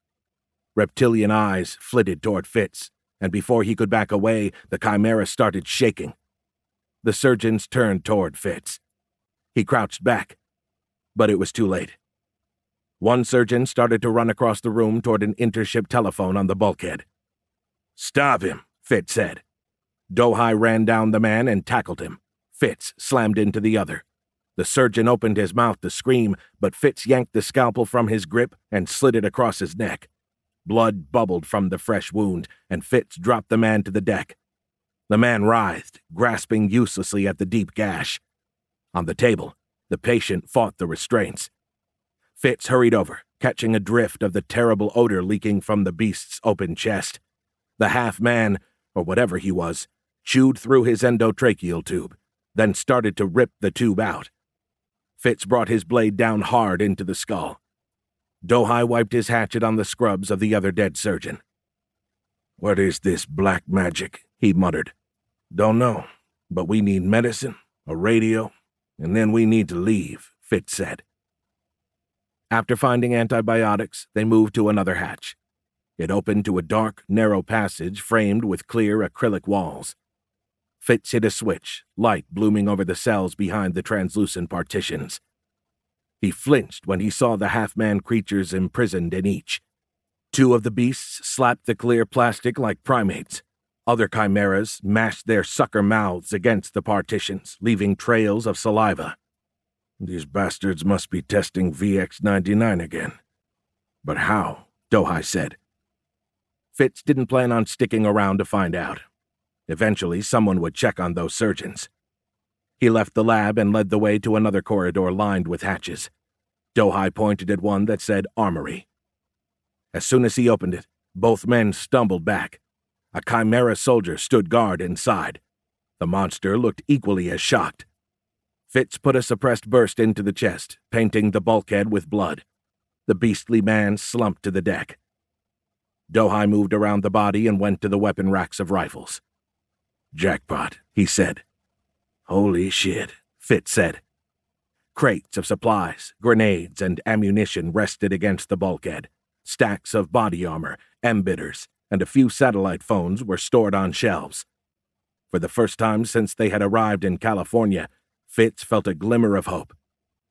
Reptilian eyes flitted toward Fitz, and before he could back away, the chimera started shaking. The surgeons turned toward Fitz. He crouched back, but it was too late. One surgeon started to run across the room toward an intership telephone on the bulkhead. "Stop him," Fitz said. Dohai ran down the man and tackled him. Fitz slammed into the other. The surgeon opened his mouth to scream, but Fitz yanked the scalpel from his grip and slid it across his neck. Blood bubbled from the fresh wound, and Fitz dropped the man to the deck. The man writhed, grasping uselessly at the deep gash. On the table, the patient fought the restraints. Fitz hurried over, catching a drift of the terrible odor leaking from the beast's open chest. The half-man, or whatever he was, chewed through his endotracheal tube, then started to rip the tube out. Fitz brought his blade down hard into the skull. Dohai wiped his hatchet on the scrubs of the other dead surgeon. "What is this black magic?" he muttered. "Don't know, but we need medicine, a radio, and then we need to leave," Fitz said. After finding antibiotics, they moved to another hatch. It opened to a dark, narrow passage framed with clear acrylic walls. Fitz hit a switch, light blooming over the cells behind the translucent partitions. He flinched when he saw the half-man creatures imprisoned in each. Two of the beasts slapped the clear plastic like primates. Other chimeras mashed their sucker mouths against the partitions, leaving trails of saliva. "These bastards must be testing V X ninety-nine again." "But how?" Dohai said. Fitz didn't plan on sticking around to find out. Eventually, someone would check on those surgeons. He left the lab and led the way to another corridor lined with hatches. Dohai pointed at one that said Armory. As soon as he opened it, both men stumbled back. A chimera soldier stood guard inside. The monster looked equally as shocked. Fitz put a suppressed burst into the chest, painting the bulkhead with blood. The beastly man slumped to the deck. Dohai moved around the body and went to the weapon racks of rifles. "Jackpot," he said. "Holy shit," Fitz said. Crates of supplies, grenades, and ammunition rested against the bulkhead. Stacks of body armor, embitters, and a few satellite phones were stored on shelves. For the first time since they had arrived in California, Fitz felt a glimmer of hope.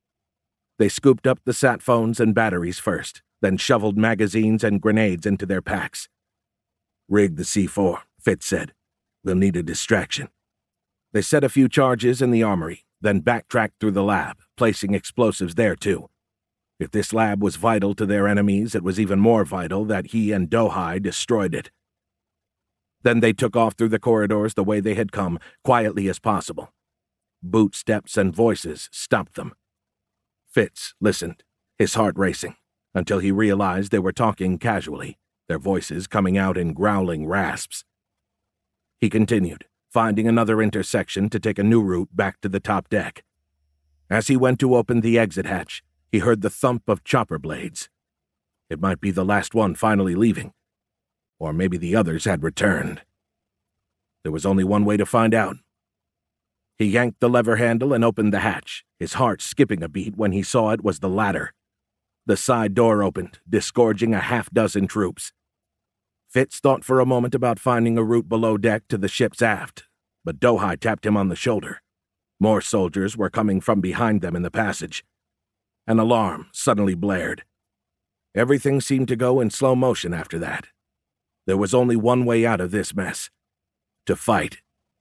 They scooped up the sat phones and batteries first, then shoveled magazines and grenades into their packs. "Rig the C four, Fitz said. "We'll need a distraction." They set a few charges in the armory, then backtracked through the lab, placing explosives there too. If this lab was vital to their enemies, it was even more vital that he and Dohai destroyed it. Then they took off through the corridors the way they had come, quietly as possible. Boot steps and voices stopped them. Fitz listened, his heart racing, until he realized they were talking casually, their voices coming out in growling rasps. He continued, finding another intersection to take a new route back to the top deck. As he went to open the exit hatch, he heard the thump of chopper blades. It might be the last one finally leaving. Or maybe the others had returned. There was only one way to find out. He yanked the lever handle and opened the hatch, his heart skipping a beat when he saw it was the ladder. The side door opened, disgorging a half-dozen troops. Fitz thought for a moment about finding a route below deck to the ship's aft, but Dohai tapped him on the shoulder. More soldiers were coming from behind them in the passage. An alarm suddenly blared. Everything seemed to go in slow motion after that. There was only one way out of this mess. To fight.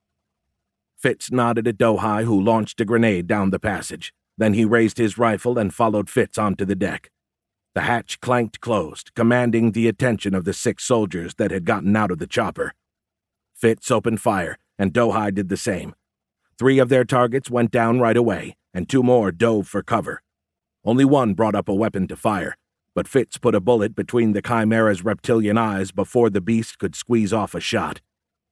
Fitz nodded at Dohai, who launched a grenade down the passage. Then he raised his rifle and followed Fitz onto the deck. The hatch clanked closed, commanding the attention of the six soldiers that had gotten out of the chopper. Fitz opened fire, and Dohai did the same. Three of their targets went down right away, and two more dove for cover. Only one brought up a weapon to fire, but Fitz put a bullet between the Chimera's reptilian eyes before the beast could squeeze off a shot.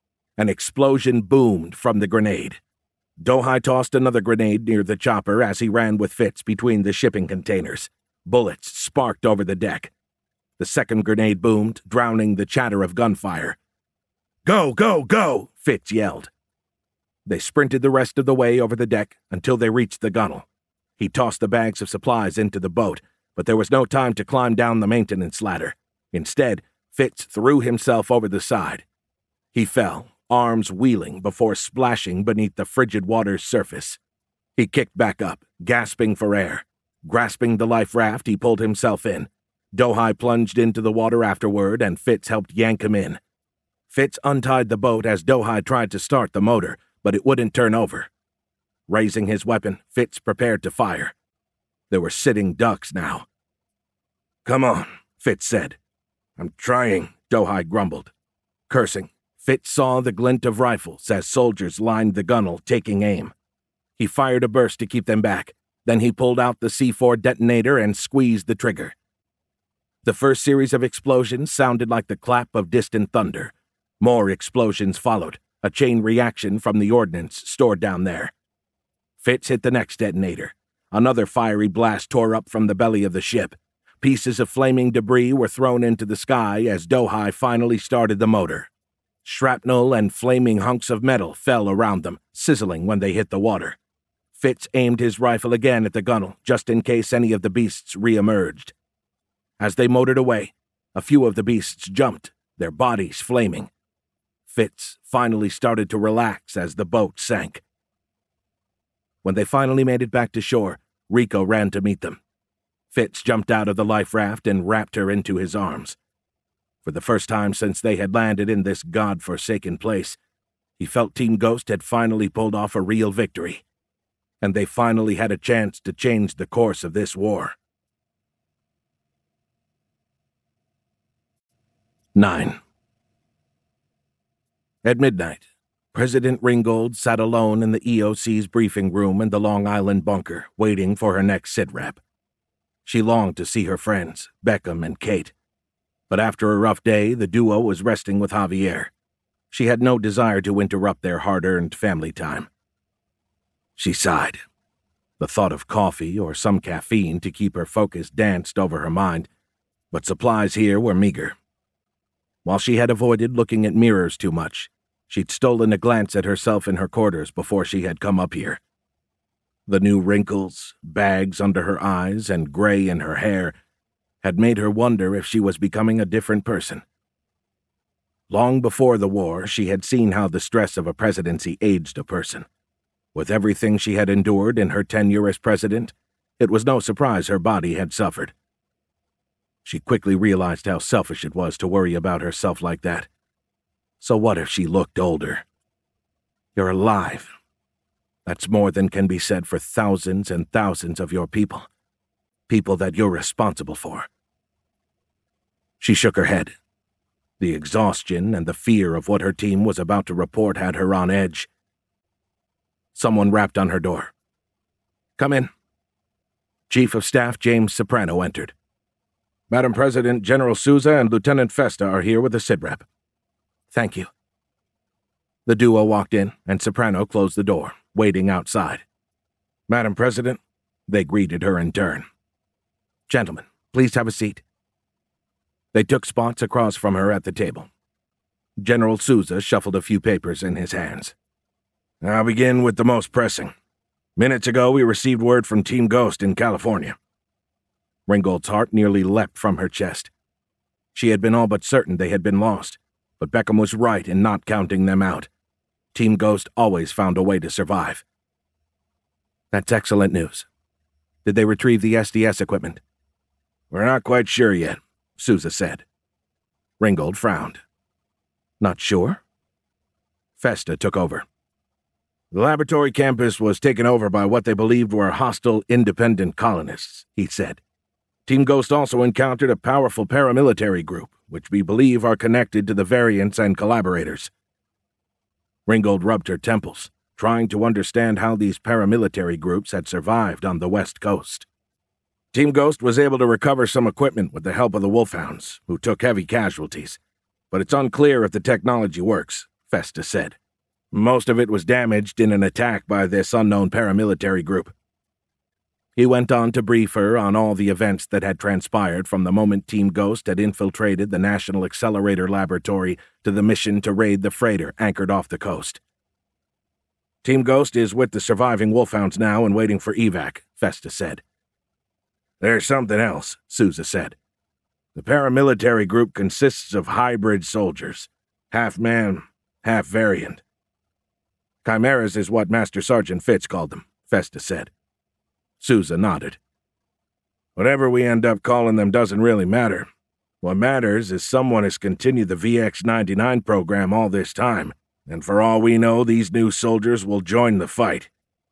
An explosion boomed from the grenade. Dohai tossed another grenade near the chopper as he ran with Fitz between the shipping containers. Bullets sparked over the deck. The second grenade boomed, drowning the chatter of gunfire. "Go, go, go!" Fitz yelled. They sprinted the rest of the way over the deck until they reached the gunwale. He tossed the bags of supplies into the boat, but there was no time to climb down the maintenance ladder. Instead, Fitz threw himself over the side. He fell, arms wheeling before splashing beneath the frigid water's surface. He kicked back up, gasping for air. Grasping the life raft, he pulled himself in. Dohai plunged into the water afterward, and Fitz helped yank him in. Fitz untied the boat as Dohai tried to start the motor, but it wouldn't turn over. Raising his weapon, Fitz prepared to fire. There were sitting ducks now. "Come on," Fitz said. "I'm trying," Dohai grumbled. Cursing, Fitz saw the glint of rifles as soldiers lined the gunwale, taking aim. He fired a burst to keep them back. Then he pulled out the C four detonator and squeezed the trigger. The first series of explosions sounded like the clap of distant thunder. More explosions followed, a chain reaction from the ordnance stored down there. Fitz hit the next detonator. Another fiery blast tore up from the belly of the ship. Pieces of flaming debris were thrown into the sky as Dohai finally started the motor. Shrapnel and flaming hunks of metal fell around them, sizzling when they hit the water. Fitz aimed his rifle again at the gunwale, just in case any of the beasts re-emerged. As they motored away, a few of the beasts jumped, their bodies flaming. Fitz finally started to relax as the boat sank. When they finally made it back to shore, Rico ran to meet them. Fitz jumped out of the life raft and wrapped her into his arms. For the first time since they had landed in this god-forsaken place, he felt Team Ghost had finally pulled off a real victory. And they finally had a chance to change the course of this war. nine. At midnight, President Ringgold sat alone in the E O C's briefing room in the Long Island bunker, waiting for her next sit-rep. She longed to see her friends, Beckham and Kate. But after a rough day, the duo was resting with Javier. She had no desire to interrupt their hard-earned family time. She sighed. The thought of coffee or some caffeine to keep her focus danced over her mind, but supplies here were meager. While she had avoided looking at mirrors too much, she'd stolen a glance at herself in her quarters before she had come up here. The new wrinkles, bags under her eyes, and gray in her hair had made her wonder if she was becoming a different person. Long before the war, she had seen how the stress of a presidency aged a person. With everything she had endured in her tenure as president, It was no surprise her body had suffered. She quickly realized how selfish it was to worry about herself like that. So what if she looked older? You're alive. That's more than can be said for thousands and thousands of your people. People that you're responsible for. She shook her head. The exhaustion and the fear of what her team was about to report had her on edge. Someone rapped on her door. Come in. Chief of Staff James Soprano entered. Madam President, General Souza and Lieutenant Festa are here with the SITREP. Thank you. The duo walked in, and Soprano closed the door, waiting outside. Madam President, they greeted her in turn. Gentlemen, please have a seat. They took spots across from her at the table. General Souza shuffled a few papers in his hands. I'll begin with the most pressing. Minutes ago, we received word from Team Ghost in California. Ringgold's heart nearly leapt from her chest. She had been all but certain they had been lost, but Beckham was right in not counting them out. Team Ghost always found a way to survive. That's excellent news. Did they retrieve the S D S equipment? We're not quite sure yet, Souza said. Ringgold frowned. Not sure? Festa took over. The laboratory campus was taken over by what they believed were hostile, independent colonists, he said. Team Ghost also encountered a powerful paramilitary group, which we believe are connected to the variants and collaborators. Ringgold rubbed her temples, trying to understand how these paramilitary groups had survived on the West Coast. Team Ghost was able to recover some equipment with the help of the Wolfhounds, who took heavy casualties. But it's unclear if the technology works, Festa said. Most of it was damaged in an attack by this unknown paramilitary group. He went on to brief her on all the events that had transpired from the moment Team Ghost had infiltrated the National Accelerator Laboratory to the mission to raid the freighter anchored off the coast. Team Ghost is with the surviving Wolfhounds now and waiting for evac, Festa said. There's something else, Souza said. The paramilitary group consists of hybrid soldiers, half man, half variant. Chimeras is what Master Sergeant Fitz called them, Festa said. Souza nodded. Whatever we end up calling them doesn't really matter. What matters is someone has continued the V X ninety-nine program all this time, and for all we know, these new soldiers will join the fight.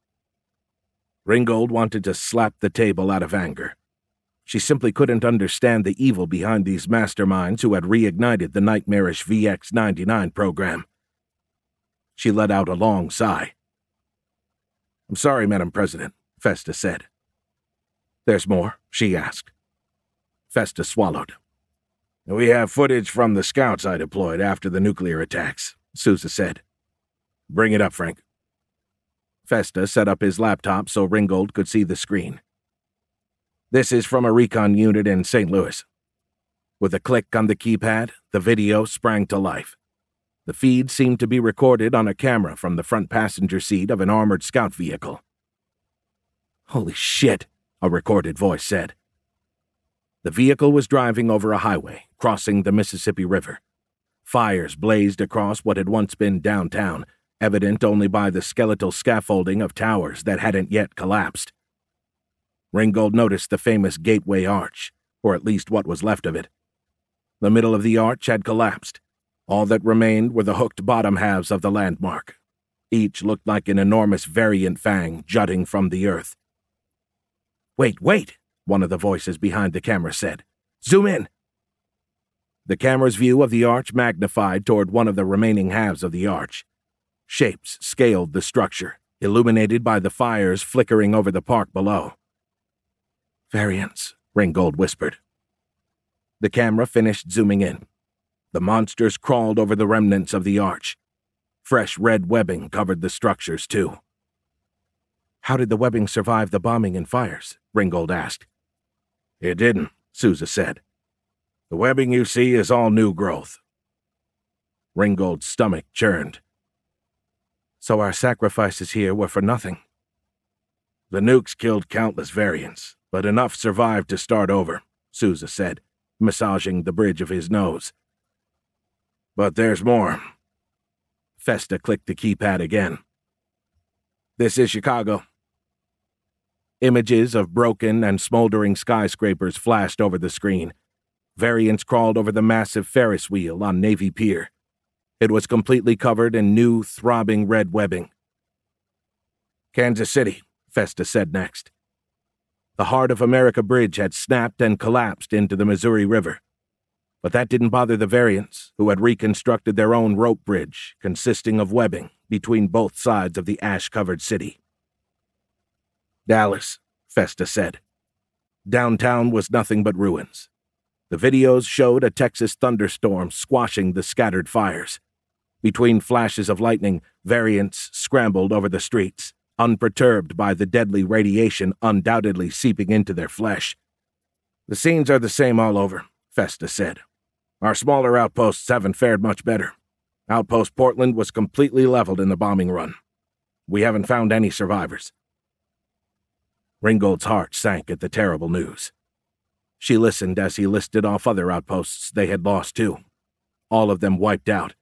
Ringgold wanted to slap the table out of anger. She simply couldn't understand the evil behind these masterminds who had reignited the nightmarish V X ninety-nine program. She let out a long sigh. I'm sorry, Madam President, Festa said. There's more? She asked. Festa swallowed. We have footage from the scouts I deployed after the nuclear attacks, Souza said. Bring it up, Frank. Festa set up his laptop so Ringgold could see the screen. This is from a recon unit in Saint Louis. With a click on the keypad, the video sprang to life. The feed seemed to be recorded on a camera from the front passenger seat of an armored scout vehicle. Holy shit, a recorded voice said. The vehicle was driving over a highway, crossing the Mississippi River. Fires blazed across what had once been downtown, evident only by the skeletal scaffolding of towers that hadn't yet collapsed. Ringgold noticed the famous Gateway Arch, or at least what was left of it. The middle of the arch had collapsed. All that remained were the hooked bottom halves of the landmark. Each looked like an enormous variant fang jutting from the earth. Wait, wait, one of the voices behind the camera said. Zoom in. The camera's view of the arch magnified toward one of the remaining halves of the arch. Shapes scaled the structure, illuminated by the fires flickering over the park below. Variants, Ringgold whispered. The camera finished zooming in. The monsters crawled over the remnants of the arch. Fresh red webbing covered the structures, too. How did the webbing survive the bombing and fires? Ringgold asked. It didn't, Souza said. The webbing you see is all new growth. Ringgold's stomach churned. So our sacrifices here were for nothing. The nukes killed countless variants, but enough survived to start over, Souza said, massaging the bridge of his nose. But there's more. Festa clicked the keypad again. This is Chicago. Images of broken and smoldering skyscrapers flashed over the screen. Variants crawled over the massive Ferris wheel on Navy Pier. It was completely covered in new, throbbing red webbing. Kansas City, Festa said next. The Heart of America Bridge had snapped and collapsed into the Missouri River. But that didn't bother the variants, who had reconstructed their own rope bridge, consisting of webbing, between both sides of the ash-covered city. Dallas, Festa said. Downtown was nothing but ruins. The videos showed a Texas thunderstorm squashing the scattered fires. Between flashes of lightning, variants scrambled over the streets, unperturbed by the deadly radiation undoubtedly seeping into their flesh. The scenes are the same all over, Festa said. Our smaller outposts haven't fared much better. Outpost Portland was completely leveled in the bombing run. We haven't found any survivors. Ringgold's heart sank at the terrible news. She listened as he listed off other outposts they had lost too. All of them wiped out.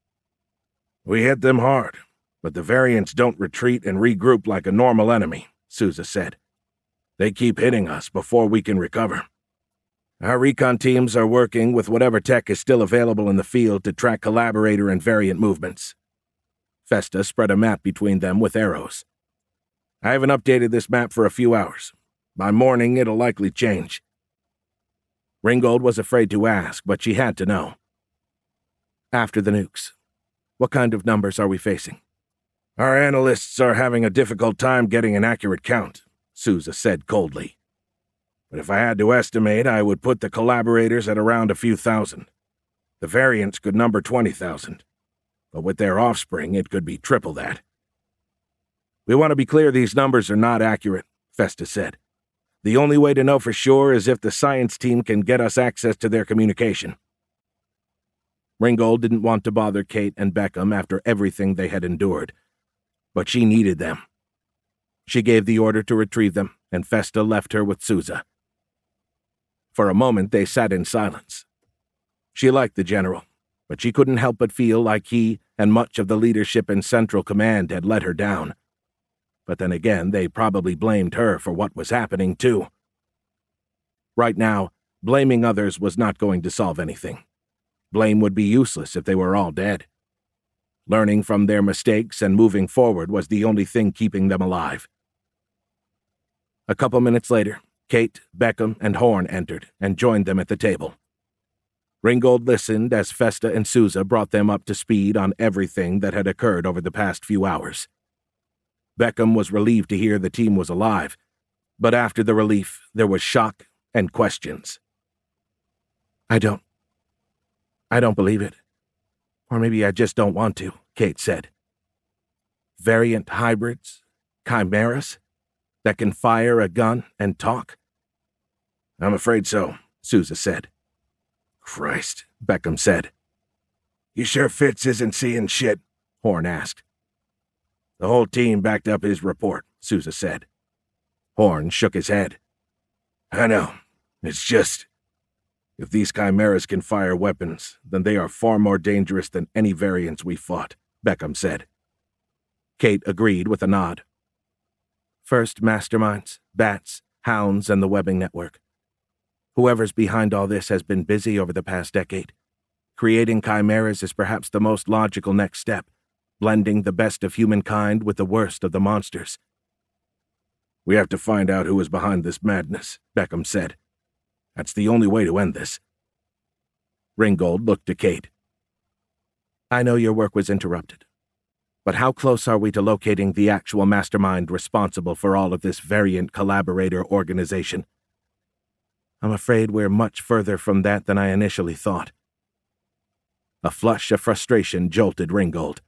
We hit them hard, but the variants don't retreat and regroup like a normal enemy, Sousa said. They keep hitting us before we can recover. Our recon teams are working with whatever tech is still available in the field to track collaborator and variant movements. Festa spread a map between them with arrows. I haven't updated this map for a few hours. By morning, it'll likely change. Ringgold was afraid to ask, but she had to know. After the nukes, what kind of numbers are we facing? Our analysts are having a difficult time getting an accurate count, Sousa said coldly. But if I had to estimate, I would put the collaborators at around a few thousand. The variants could number twenty thousand. But with their offspring, it could be triple that. We want to be clear these numbers are not accurate, Festa said. The only way to know for sure is if the science team can get us access to their communication. Ringgold didn't want to bother Kate and Beckham after everything they had endured, but she needed them. She gave the order to retrieve them, and Festa left her with Sousa. For a moment, they sat in silence. She liked the general, but she couldn't help but feel like he and much of the leadership in Central Command had let her down. But then again, they probably blamed her for what was happening, too. Right now, blaming others was not going to solve anything. Blame would be useless if they were all dead. Learning from their mistakes and moving forward was the only thing keeping them alive. A couple minutes later, Kate, Beckham, and Horn entered and joined them at the table. Ringgold listened as Festa and Sousa brought them up to speed on everything that had occurred over the past few hours. Beckham was relieved to hear the team was alive, but after the relief, there was shock and questions. I don't... I don't believe it. Or maybe I just don't want to, Kate said. Variant hybrids? Chimeras? That can fire a gun and talk? I'm afraid so, Sousa said. Christ, Beckham said. You sure Fitz isn't seeing shit? Horn asked. The whole team backed up his report, Sousa said. Horn shook his head. I know. It's just... If these chimeras can fire weapons, then they are far more dangerous than any variants we fought, Beckham said. Kate agreed with a nod. First masterminds, bats, hounds, and the webbing network. Whoever's behind all this has been busy over the past decade. Creating chimeras is perhaps the most logical next step, blending the best of humankind with the worst of the monsters. We have to find out who is behind this madness, Beckham said. That's the only way to end this. Ringgold looked to Kate. I know your work was interrupted, but how close are we to locating the actual mastermind responsible for all of this variant collaborator organization? I'm afraid we're much further from that than I initially thought. A flush of frustration jolted Ringgold.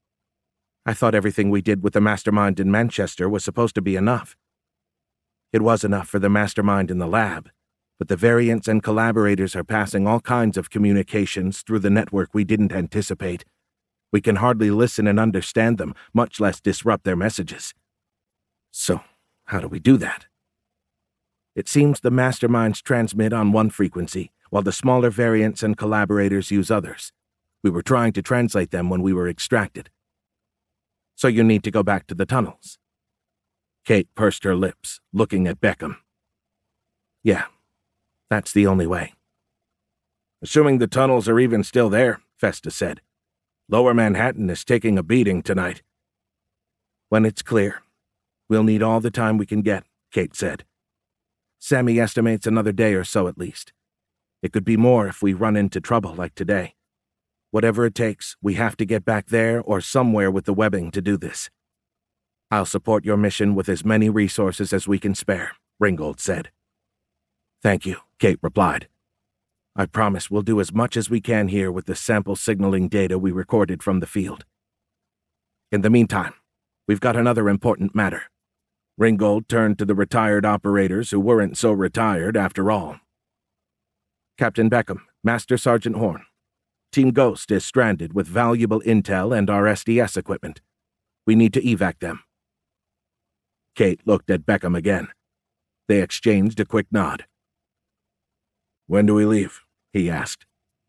I thought everything we did with the mastermind in Manchester was supposed to be enough. It was enough for the mastermind in the lab, but the variants and collaborators are passing all kinds of communications through the network we didn't anticipate. We can hardly listen and understand them, much less disrupt their messages. So, how do we do that? It seems the masterminds transmit on one frequency, while the smaller variants and collaborators use others. We were trying to translate them when we were extracted. So you need to go back to the tunnels. Kate pursed her lips, looking at Beckham. Yeah, that's the only way. Assuming the tunnels are even still there, Festa said. Lower Manhattan is taking a beating tonight. When it's clear. We'll need all the time we can get, Kate said. Sammy estimates another day or so at least. It could be more if we run into trouble like today. Whatever it takes, we have to get back there or somewhere with the webbing to do this. I'll support your mission with as many resources as we can spare, Ringgold said. Thank you, Kate replied. I promise we'll do as much as we can here with the sample signaling data we recorded from the field. In the meantime, we've got another important matter. Ringgold turned to the retired operators who weren't so retired after all. Captain Beckham, Master Sergeant Horn. Team Ghost is stranded with valuable intel and our S D S equipment. We need to evac them. Kate looked at Beckham again. They exchanged a quick nod. When do we leave? He asked.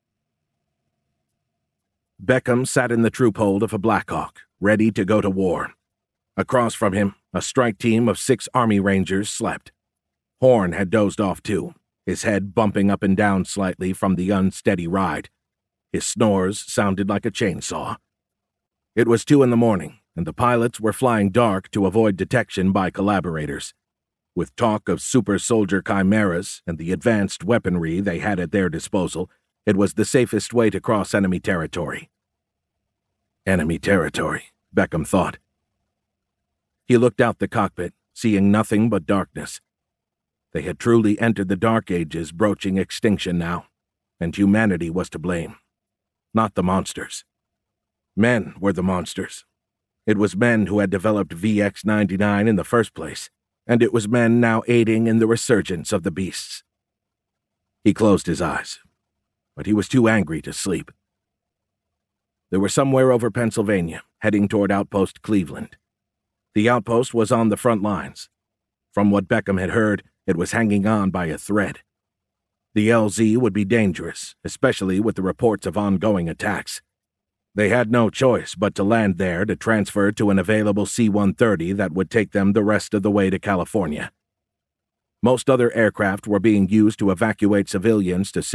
Beckham sat in the troop hold of a Blackhawk, ready to go to war. Across from him, a strike team of six Army Rangers slept. Horn had dozed off too, his head bumping up and down slightly from the unsteady ride. His snores sounded like a chainsaw. It was two in the morning, and the pilots were flying dark to avoid detection by collaborators. With talk of super soldier chimeras and the advanced weaponry they had at their disposal, it was the safest way to cross enemy territory. Enemy territory, Beckham thought. He looked out the cockpit, seeing nothing but darkness. They had truly entered the Dark Ages broaching extinction now, and humanity was to blame. Not the monsters. Men were the monsters. It was men who had developed V X ninety-nine in the first place, and it was men now aiding in the resurgence of the beasts. He closed his eyes, but he was too angry to sleep. They were somewhere over Pennsylvania, heading toward Outpost Cleveland. The outpost was on the front lines. From what Beckham had heard, it was hanging on by a thread. The L Z would be dangerous, especially with the reports of ongoing attacks. They had no choice but to land there to transfer to an available C one thirty that would take them the rest of the way to California. Most other aircraft were being used to evacuate civilians to